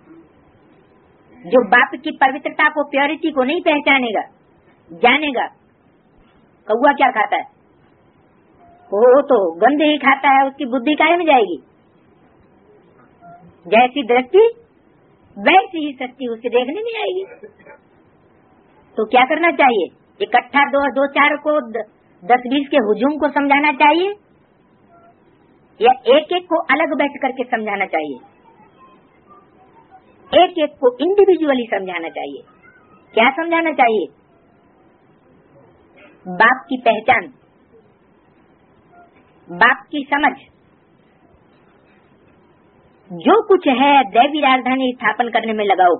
जो बाप की पवित्रता को, प्योरिटी को नहीं पहचानेगा, जानेगा। कौआ क्या खाता है? वो तो गंदे ही खाता है, उसकी बुद्धि काहे में जाएगी? जैसी दृष्टि वैसी ही सृष्टि उसे देखने में आएगी। तो क्या करना चाहिए? इकट्ठा दो चार को 10-20 के हुजूम को समझाना चाहिए या एक एक को अलग बैठ करके समझाना चाहिए? एक एक को इंडिविजुअली समझाना चाहिए। क्या समझाना चाहिए? बाप की पहचान, बाप की समझ, जो कुछ है दैवी राजधानी स्थापन करने में लगाओ।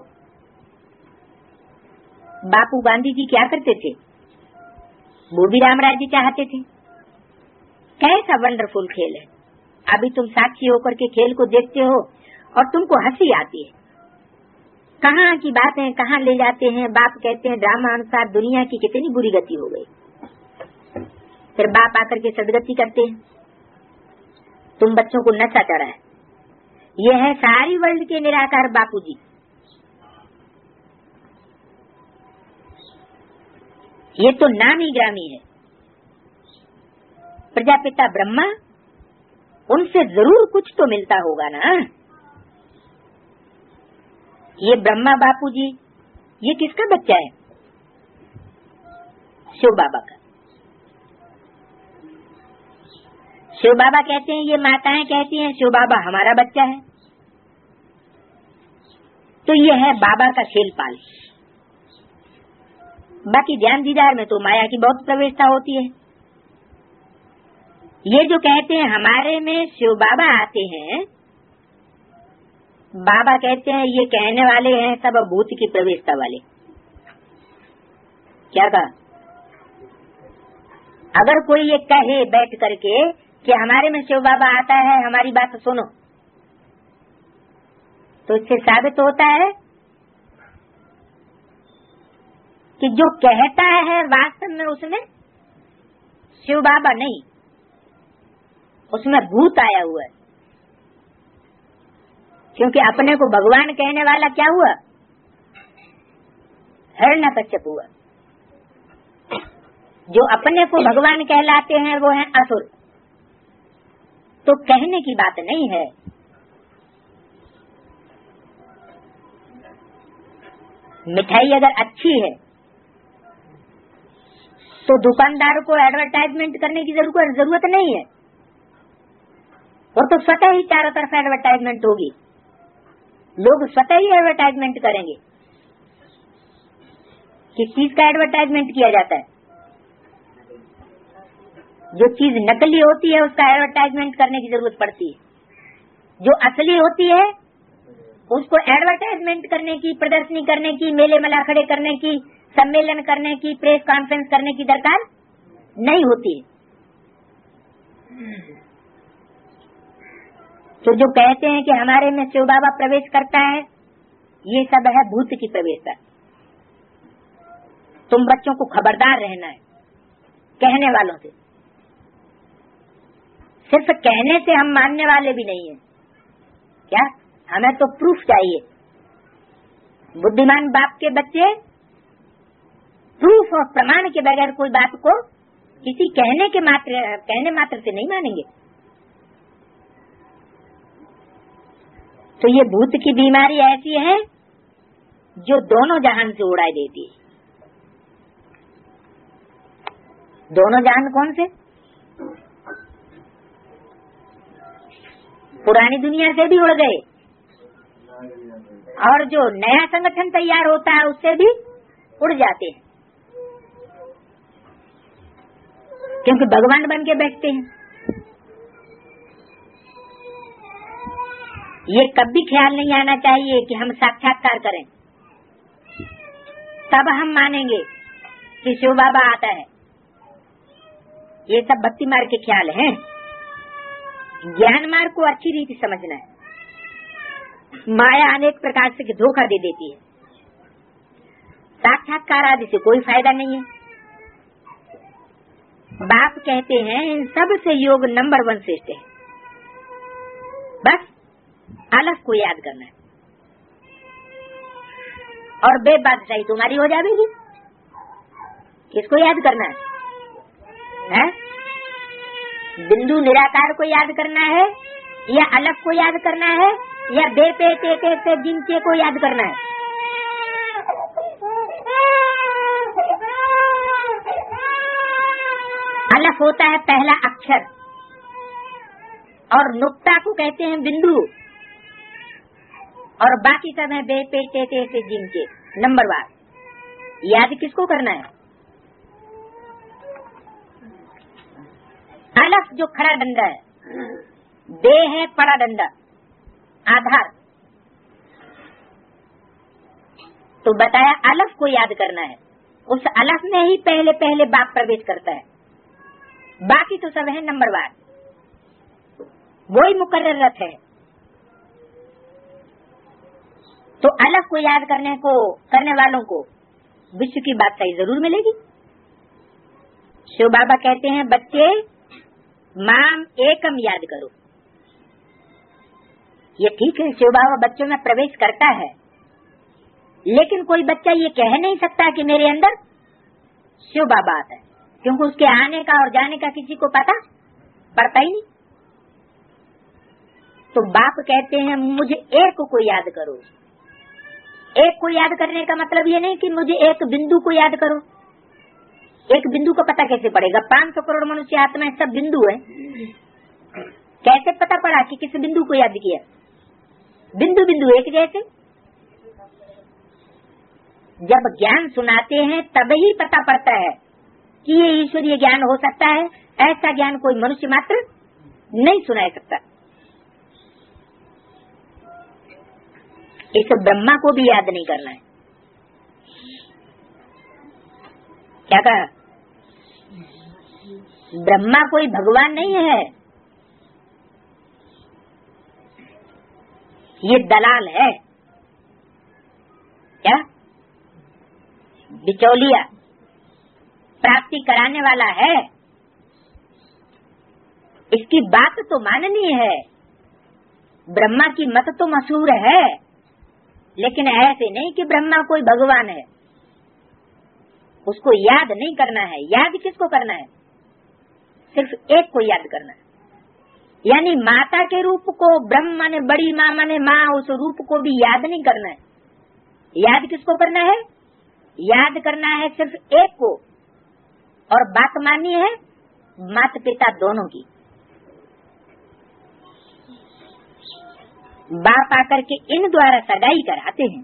बापू गांधी जी क्या करते थे? वो भी राम राज्य चाहते थे। कैसा वंडरफुल खेल है। अभी तुम साक्षी होकर के खेल को देखते हो और तुमको हंसी आती है। कहाँ की बातें कहाँ ले जाते हैं। बाप कहते हैं ड्रामा अनुसार दुनिया की कितनी बुरी गति हो गई। फिर बाप आकर के सदगति करते हैं। तुम बच्चों को नशा चढ़ाए। ये है सारी वर्ल्ड के निराकार बापू जी। ये तो नामी ग्रामी है। प्रजापिता ब्रह्मा, उनसे जरूर कुछ तो मिलता होगा ना। ये ब्रह्मा बापू जी, ये किसका बच्चा है? शिव बाबा का। शिव बाबा कहते हैं, ये माताएं कहती हैं शिव बाबा हमारा बच्चा है। तो ये है बाबा का खेल पाल। बाकी ध्यान दीदार में तो माया की बहुत प्रवेशता होती है। ये जो कहते हैं हमारे में शिव बाबा आते हैं, बाबा कहते हैं ये कहने वाले हैं सब भूत की प्रवेशता वाले। क्या कहा? अगर कोई ये कहे बैठ करके कि हमारे में शिव बाबा आता है, हमारी बात सुनो, तो इससे साबित होता है कि जो कहता है वास्तव में उसमें शिव बाबा नहीं, उसमें भूत आया हुआ है। क्योंकि अपने को भगवान कहने वाला क्या हुआ? हिरण्यकश्यप हुआ। जो अपने को भगवान कहलाते हैं वो हैं असुर। तो कहने की बात नहीं है। मिठाई अगर अच्छी है तो दुकानदार को एडवर्टाइजमेंट करने की जरूरत नहीं है। वो तो स्वतः ही चारों तरफ एडवर्टाइजमेंट होगी। लोग स्वतः ही एडवर्टाइजमेंट करेंगे। किस चीज का एडवर्टाइजमेंट किया जाता है? जो चीज नकली होती है उसका एडवर्टाइजमेंट करने की जरूरत पड़ती है। जो असली होती है उसको एडवर्टाइजमेंट करने की, प्रदर्शनी करने की, मेले मेला खड़े करने की, सम्मेलन करने की, प्रेस कॉन्फ्रेंस करने की दरकार नहीं होती है। तो जो कहते हैं कि हमारे में शिव बाबा प्रवेश करता है, ये सब है भूत की प्रवेशता। तुम बच्चों को खबरदार रहना है कहने वालों से। सिर्फ कहने से हम मानने वाले भी नहीं है। क्या? हमें तो प्रूफ चाहिए। बुद्धिमान बाप के बच्चे प्रूफ और प्रमाण के बगैर कोई बात को किसी कहने मात्र से नहीं मानेंगे। तो ये भूत की बीमारी ऐसी है जो दोनों जहान से उड़ाई देती है। दोनों जहान कौन से? पुरानी दुनिया से भी उड़ गए और जो नया संगठन तैयार होता है उससे भी उड़ जाते हैं। क्योंकि भगवान बन के बैठते हैं। ये कभी ख्याल नहीं आना चाहिए कि हम साक्षात्कार करें तब हम मानेंगे कि शिव बाबा आता है। ये सब भक्ति मार्ग के ख्याल हैं। ज्ञान मार्ग को अच्छी रीति समझना है। माया अनेक प्रकार से धोखा दे देती है। साक्षात्कार आदि से कोई फायदा नहीं है। बाप कहते हैं इन सब से योग नंबर 1 श्रेष्ठ है। बस अलग को याद करना है और बेबादशाही तुम्हारी हो जाएगी। किसको याद करना है? बिंदु निराकार को याद करना है या अलग को याद करना है या बेपे टेके से जिनके को याद करना है? अलग होता है पहला अक्षर और नुक्ता को कहते हैं बिंदु और बाकी सब है बेपे टेके से जिनके नंबरवार। याद किसको करना है? अलग जो खड़ा डंडा है, बे है पड़ा डंडा आधार, तो बताया अलग को याद करना है। उस अलग में ही पहले पहले बाप प्रवेश करता है, बाकी तो सब है नंबरवार, वही मुकर्रर रथ है। तो अलग को याद करने वालों को विश्व की बात सही जरूर मिलेगी। शिव बाबा कहते हैं बच्चे माम एकम याद करो। ये ठीक है, शिव बाबा बच्चों में प्रवेश करता है, लेकिन कोई बच्चा ये कह नहीं सकता कि मेरे अंदर शिव बाबा आता है, क्योंकि उसके आने का और जाने का किसी को पता पड़ता ही नहीं। तो बाप कहते हैं मुझे एक को याद करो। एक को याद करने का मतलब ये नहीं कि मुझे एक बिंदु को याद करो। एक बिंदु को पता कैसे पड़ेगा? 500 करोड़ मनुष्य आत्मा है, सब बिंदु है, कैसे पता पड़ा कि किस बिंदु को याद किया? बिंदु बिंदु एक जैसे। जब ज्ञान सुनाते हैं तब ही पता पड़ता है कि ये ईश्वरीय ज्ञान हो सकता है। ऐसा ज्ञान कोई मनुष्य मात्र नहीं सुना सकता। इस ब्रह्मा को भी याद नहीं करना है। क्या कहा? ब्रह्मा कोई भगवान नहीं है, ये दलाल है। क्या? बिचौलिया, प्राप्ति कराने वाला है। इसकी बात तो माननीय है, ब्रह्मा की मत तो मशहूर है, लेकिन ऐसे नहीं कि ब्रह्मा कोई भगवान है। उसको याद नहीं करना है। याद किसको करना है? सिर्फ एक को याद करना है। यानी माता के रूप को, ब्रह्म माने बड़ी माँ माने माँ, उस रूप को भी याद नहीं करना है। याद किसको करना है? याद करना है सिर्फ एक को। और बात माननी है माता पिता दोनों की। बाप आकर के इन द्वारा सगाई कराते हैं।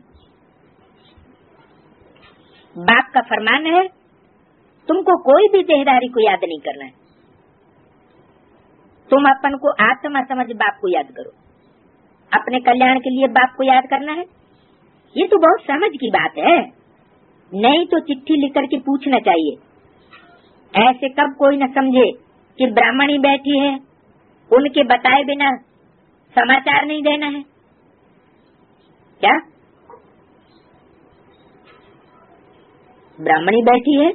बाप का फरमान है तुमको कोई भी देहधारी को याद नहीं करना है। तुम अपन को आत्मा समझ बाप को याद करो। अपने कल्याण के लिए बाप को याद करना है। ये तो बहुत समझ की बात है, नहीं तो चिट्ठी लिख करके पूछना चाहिए। ऐसे कब कोई न समझे कि ब्राह्मणी बैठी है, उनके बताए बिना समाचार नहीं देना है। क्या? ब्राह्मणी बैठी है,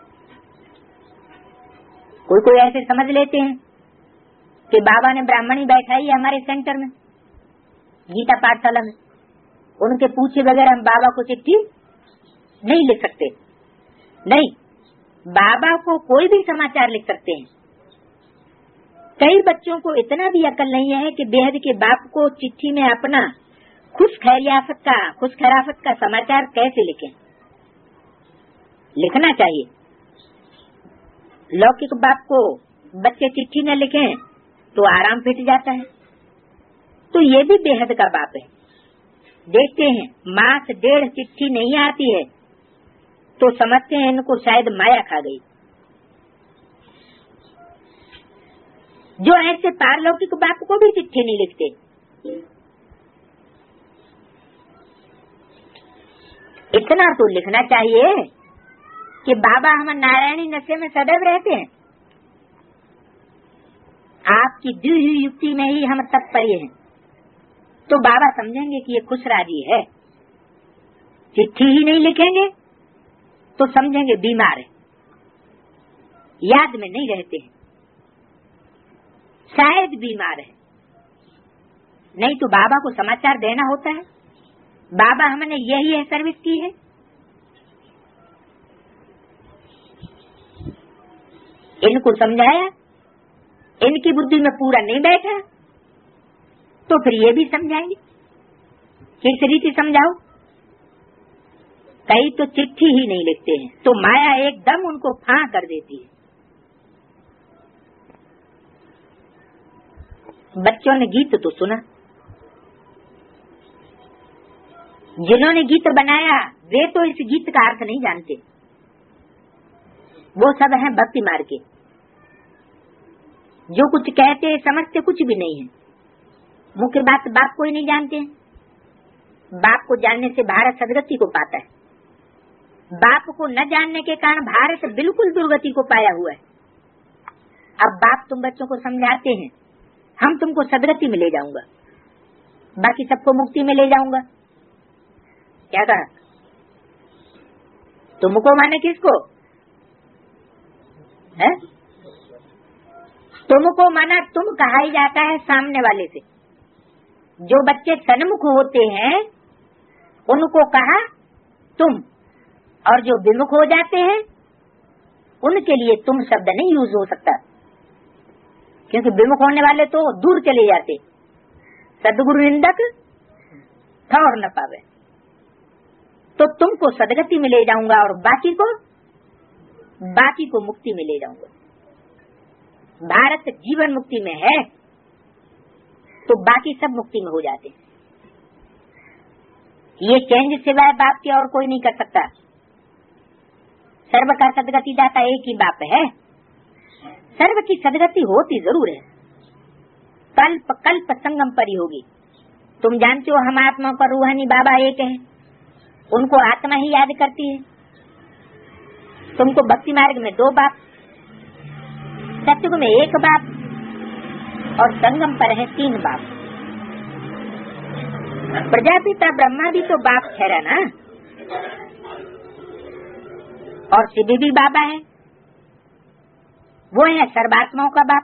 कोई ऐसे समझ लेते हैं कि बाबा ने ब्राह्मणी बैठाई है हमारे सेंटर में, गीता पाठशाला में, उनके पूछे बगैर हम बाबा को चिट्ठी नहीं लिख सकते। नहीं, बाबा को कोई भी समाचार लिख सकते हैं। कई बच्चों को इतना भी अकल नहीं है कि बेहद के बाप को चिट्ठी में अपना खुश खैराफत का समाचार कैसे लिखें। लिखना चाहिए। लौकिक बाप को बच्चे चिट्ठी न लिखें तो आराम फिट जाता है। तो ये भी बेहद का बाप है। देखते हैं मास 1.5 चिट्ठी नहीं आती है तो समझते हैं इनको शायद माया खा गई। जो ऐसे पारलौकिक बाप को भी चिट्ठी नहीं लिखते। इतना तो लिखना चाहिए कि बाबा हम नारायणी नशे में सदैव रहते हैं। आपकी दी हुई युक्ति में ही हम तत्पर्य हैं, तो बाबा समझेंगे कि ये खुश राजी है। चिट्ठी ही नहीं लिखेंगे तो समझेंगे बीमार है, याद में नहीं रहते हैं, शायद बीमार है। नहीं तो बाबा को समाचार देना होता है, बाबा हमने यही है सर्विस की है। इनको समझाया, इनकी बुद्धि में पूरा नहीं बैठा तो फिर ये भी समझाएंगे। किस रीति समझाओ? कई तो चिट्ठी ही नहीं लिखते हैं तो माया एकदम उनको फां कर देती है। बच्चों ने गीत तो सुना, जिन्होंने गीत बनाया वे तो इस गीत का अर्थ नहीं जानते, वो सब हैं भक्ति मार्ग के, जो कुछ कहते समझते कुछ भी नहीं है। मुख्य बात बाप को ही नहीं जानते हैं। बाप को जानने से भारत सदगति को पाता है, बाप को न जानने के कारण भारत बिल्कुल दुर्गति को पाया हुआ है। अब बाप तुम बच्चों को समझाते हैं, हम तुमको सदगति में ले जाऊंगा, बाकी सबको मुक्ति में ले जाऊंगा। क्या कहा? तुमको माने किसको है? तुमको माना तुम कहा ही जाता है सामने वाले से। जो बच्चे सन्मुख होते हैं उनको कहा तुम, और जो विमुख हो जाते हैं उनके लिए तुम शब्द नहीं यूज हो सकता, क्योंकि विमुख होने वाले तो दूर चले जाते। सदगुरु निंदक ठौर न पावे। तो तुमको सदगति में ले जाऊंगा और बाकी को मुक्ति में ले जाऊंगा। भारत जीवन मुक्ति में है तो बाकी सब मुक्ति में हो जाते। ये चेंज सिवाय बाप के और कोई नहीं कर सकता। सर्व का सदगति दाता एक ही बाप है। सर्व की सदगति होती जरूर है, कल्प कल्प संगम पर ही होगी। तुम जानते हो हम आत्मा पर रूहानी बाबा एक है, उनको आत्मा ही याद करती है। तुमको भक्ति मार्ग में 2 बाप, सत्युग में 1 बाप और संगम पर है 3 बाप। प्रजापिता ब्रह्मा भी तो बाप ठहरा ना, और शिव भी बाबा है, वो है सर्वात्माओं का बाप।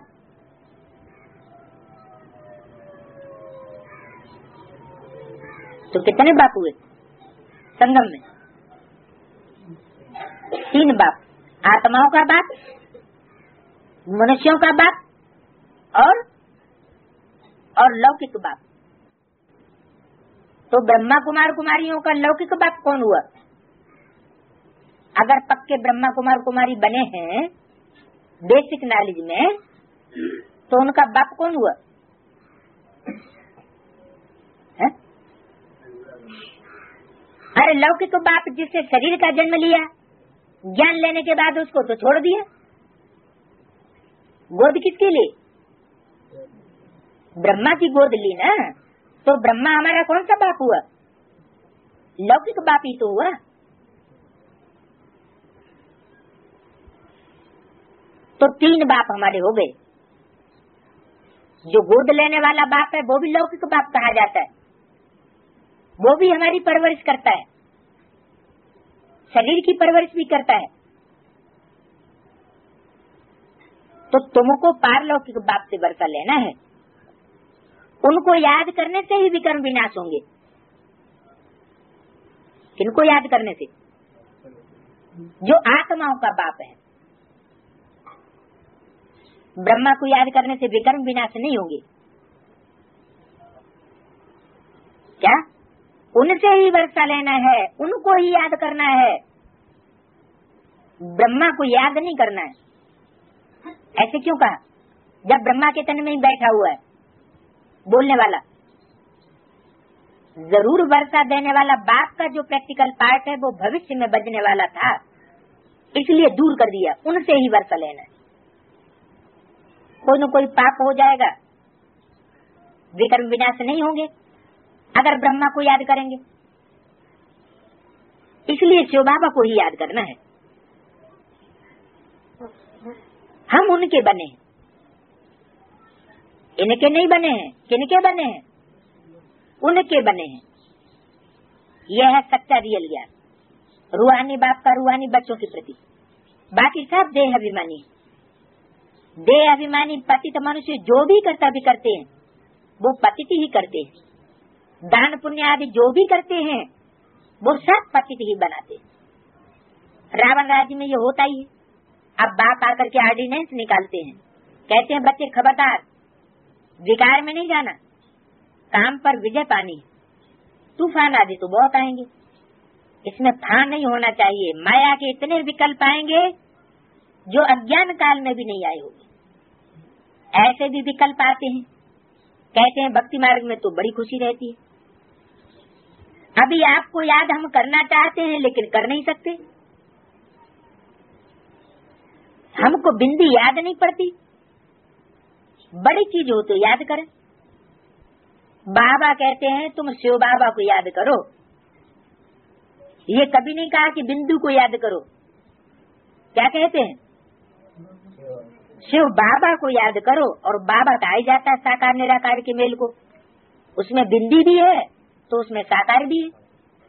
तो कितने बाप हुए संगम में? 3 बाप, आत्माओं का बाप, मनुष्यों का बाप और लौकिक बाप। तो ब्रह्मा कुमार कुमारियों का लौकिक बाप कौन हुआ? अगर पक्के ब्रह्मा कुमार कुमारी बने हैं बेसिक नॉलेज में, तो उनका बाप कौन हुआ है? अरे लौकिक बाप जिससे शरीर का जन्म लिया, ज्ञान लेने के बाद उसको तो छोड़ दिया। गोद किसके लिए? ब्रह्मा की गोद ली ना, तो ब्रह्मा हमारा कौन सा बाप हुआ? लौकिक बाप ही तो हुआ। तो 3 बाप हमारे हो गए। जो गोद लेने वाला बाप है वो भी लौकिक बाप कहा जाता है, वो भी हमारी परवरिश करता है, शरीर की परवरिश भी करता है। तो तुमको पारलौकिक बाप से वर्षा लेना है। उनको याद करने से ही विकर्म विनाश होंगे। किनको याद करने से? जो आत्माओं का बाप है। ब्रह्मा को याद करने से विकर्म विनाश नहीं होंगे। क्या? उनसे ही वर्षा लेना है, उनको ही याद करना है, ब्रह्मा को याद नहीं करना है। ऐसे क्यों कहा? जब ब्रह्मा के तन में ही बैठा हुआ है बोलने वाला। जरूर वर्षा देने वाला बाप का जो प्रैक्टिकल पार्ट है वो भविष्य में बजने वाला था, इसलिए दूर कर दिया। उनसे ही वर्षा लेना है। कोई न कोई पाप हो जाएगा, विकर्म विनाश नहीं होंगे अगर ब्रह्मा को याद करेंगे। इसलिए शिव बाबा को ही याद करना है। हम उनके बने हैं, इनके नहीं बने हैं। किनके बने हैं? उनके बने हैं। यह है सच्चा रियल ज्ञान, रूहानी बाप का रूहानी बच्चों के प्रति। बाकी सब देह अभिमानी। देह अभिमानी पतित मनुष्य जो भी कर्तव्य करते हैं वो पतित ही करते हैं, दान पुण्य आदि जो भी करते हैं वो सब पतित ही बनाते हैं। रावण राज्य में ये होता ही है। अब बाप आकर के ऑर्डिनेंस निकालते हैं, कहते हैं बच्चे खबरदार, विकार में नहीं जाना, काम पर विजय पानी, तूफान आदि तो बहुत आएंगे, इसमें फान नहीं होना चाहिए। माया के इतने विकल्प आएंगे जो अज्ञान काल में भी नहीं आए होंगे, ऐसे भी विकल्प आते हैं। कहते हैं भक्ति मार्ग में तो बड़ी खुशी रहती है। अभी आपको याद हम करना चाहते हैं लेकिन कर नहीं सकते, हमको बिंदी याद नहीं पड़ती। बड़ी चीज हो तो याद करें। बाबा कहते हैं तुम शिव बाबा को याद करो, ये कभी नहीं कहा कि बिंदु को याद करो। क्या कहते हैं? शिव बाबा को याद करो, और बाबा का आ जाता है साकार निराकार के मेल को। उसमें बिंदी भी है तो उसमें साकार भी है।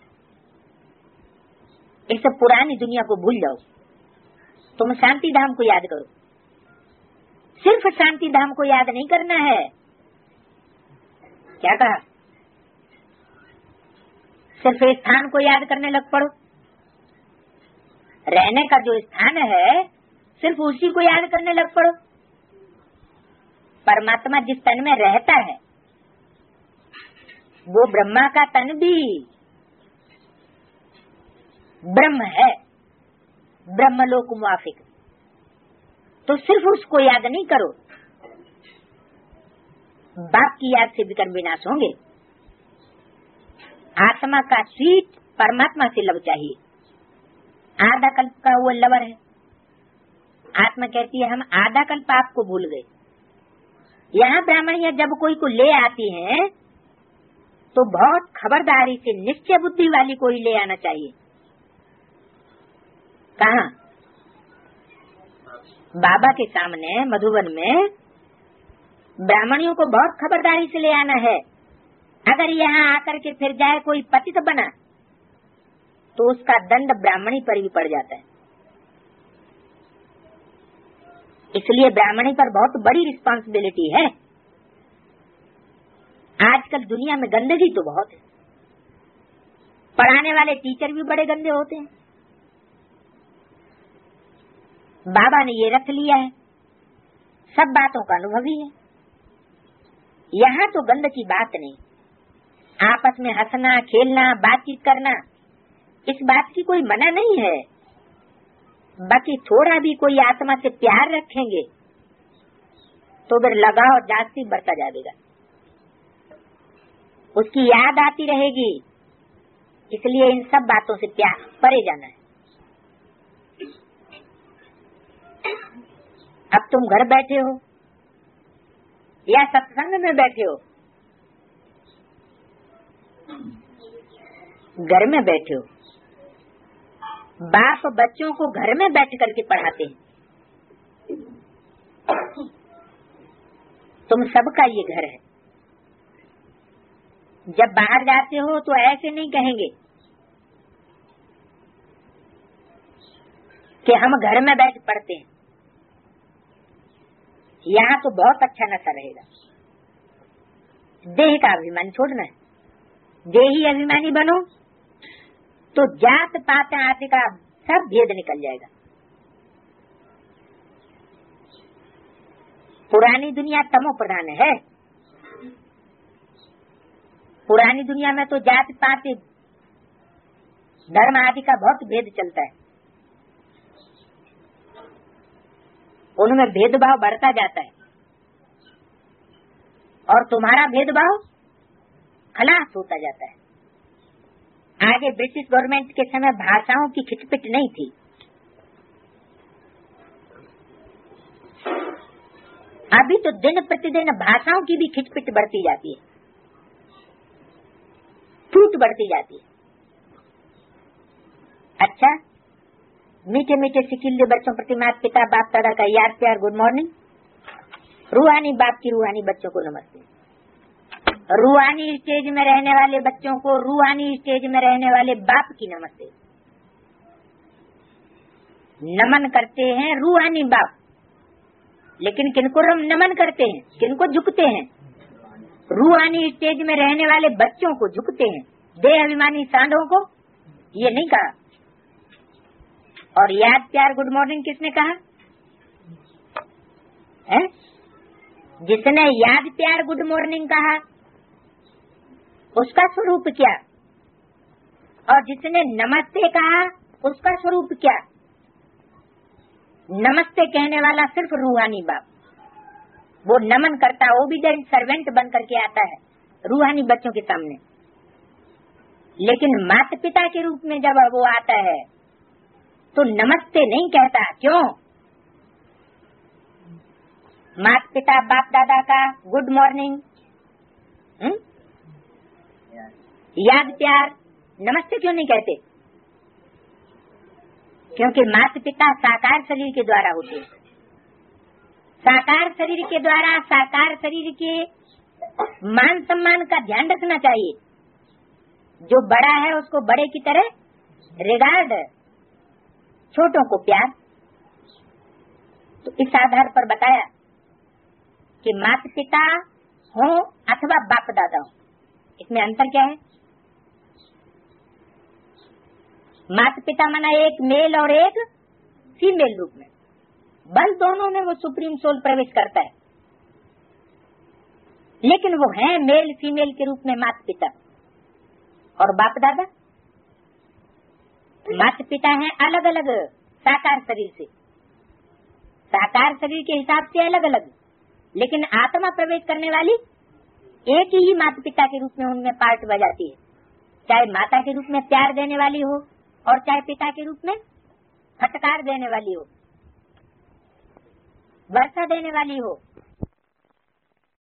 इस पुरानी दुनिया को भूल जाओ, तुम शांति धाम को याद करो। सिर्फ शांति धाम को याद नहीं करना है। क्या कहा? सिर्फ स्थान को याद करने लग पड़ो। रहने का जो स्थान है सिर्फ उसी को याद करने लग पड़ो। परमात्मा जिस तन में रहता है वो ब्रह्मा का तन भी ब्रह्म है, ब्रह्मलोक मुआफिक। तो सिर्फ उसको याद नहीं करो, बाप की याद से विकर्म विनाश होंगे। आत्मा का स्वीट परमात्मा से लव चाहिए। आधा कल्प का वो लवर है। आत्मा कहती है हम आधा कल्प आपको भूल गए। यहाँ ब्राह्मणियां जब कोई को ले आती हैं तो बहुत खबरदारी से निश्चय बुद्धि वाली को ही ले आना चाहिए। कहाँ? बाबा के सामने मधुबन में ब्राह्मणियों को बहुत खबरदारी से ले आना है। अगर यहाँ आकर के फिर जाए कोई पतित बना तो उसका दंड ब्राह्मणी पर भी पड़ जाता है। इसलिए ब्राह्मणी पर बहुत बड़ी रिस्पांसिबिलिटी है। आजकल दुनिया में गंदगी तो बहुत है। पढ़ाने वाले टीचर भी बड़े गंदे होते हैं। बाबा ने ये रख लिया है, सब बातों का अनुभवी है। यहाँ तो गंद की बात नहीं, आपस में हंसना खेलना बातचीत करना, इस बात की कोई मना नहीं है। बाकी थोड़ा भी कोई आत्मा से प्यार रखेंगे तो फिर लगाव जास्ती बढ़ता जाएगा, उसकी याद आती रहेगी। इसलिए इन सब बातों से प्यार परे जाना है। अब तुम घर बैठे हो या सत्संग में बैठे हो, घर में बैठे हो, बाप बच्चों को घर में बैठ करके पढ़ाते हैं। तुम सबका ये घर है। जब बाहर जाते हो तो ऐसे नहीं कहेंगे कि हम घर में बैठ पढ़ते हैं। यहाँ तो बहुत अच्छा नशा रहेगा। देह का अभिमान छोड़ना है। देही अभिमानी बनो तो जात पात आदि का सब भेद निकल जाएगा। पुरानी दुनिया तमो प्रधान है। पुरानी दुनिया में तो जात पात धर्म आदि का बहुत भेद चलता है। उनमें भेदभाव बढ़ता जाता है और तुम्हारा भेदभाव खलास होता जाता है। आगे ब्रिटिश गवर्नमेंट के समय भाषाओं की खिचपिट नहीं थी। अभी तो दिन प्रतिदिन भाषाओं की भी खिचपिट बढ़ती जाती है, फूट बढ़ती जाती है। अच्छा, मीठे मीठे सिकिल्ले बच्चों प्रति माता पिता बाप दादा का याद प्यार गुड मॉर्निंग। रूहानी बाप की रूहानी बच्चों को नमस्ते। रूहानी स्टेज में रहने वाले बच्चों को रूहानी स्टेज में रहने वाले बाप की नमस्ते। नमन करते हैं रूहानी बाप, लेकिन किनको नमन करते हैं, किनको झुकते हैं? रूहानी स्टेज में रहने वाले बच्चों को झुकते हैं, देह अभिमानी सांडों को ये नहीं कहा। और याद प्यार गुड मॉर्निंग किसने कहा है? जिसने याद प्यार गुड मॉर्निंग कहा उसका स्वरूप क्या, और जिसने नमस्ते कहा उसका स्वरूप क्या? नमस्ते कहने वाला सिर्फ रूहानी बाप, वो नमन करता, ओबीडिएंट सर्वेंट बन करके आता है रूहानी बच्चों के सामने। लेकिन माता पिता के रूप में जब वो आता है तो नमस्ते नहीं कहता। क्यों? माता पिता बाप दादा का गुड मॉर्निंग, याद प्यार, नमस्ते क्यों नहीं कहते? क्योंकि माता पिता साकार शरीर के द्वारा होते हैं। साकार शरीर के द्वारा साकार शरीर के मान सम्मान का ध्यान रखना चाहिए। जो बड़ा है उसको बड़े की तरह रिगार्ड, छोटों को प्यार। तो इस आधार पर बताया कि माता पिता हो अथवा बाप दादा हो, इसमें अंतर क्या है? माता पिता माना एक मेल और एक फीमेल रूप में, बस दोनों में वो सुप्रीम सोल प्रवेश करता है, लेकिन वो है मेल फीमेल के रूप में माता पिता। और बाप दादा माता पिता हैं अलग अलग साकार शरीर से, साकार शरीर के हिसाब से अलग अलग, लेकिन आत्मा प्रवेश करने वाली एक ही माता पिता के रूप में उनमें पार्ट बजाती है। चाहे माता के रूप में प्यार देने वाली हो और चाहे पिता के रूप में फटकार देने वाली हो, वर्षा देने वाली हो,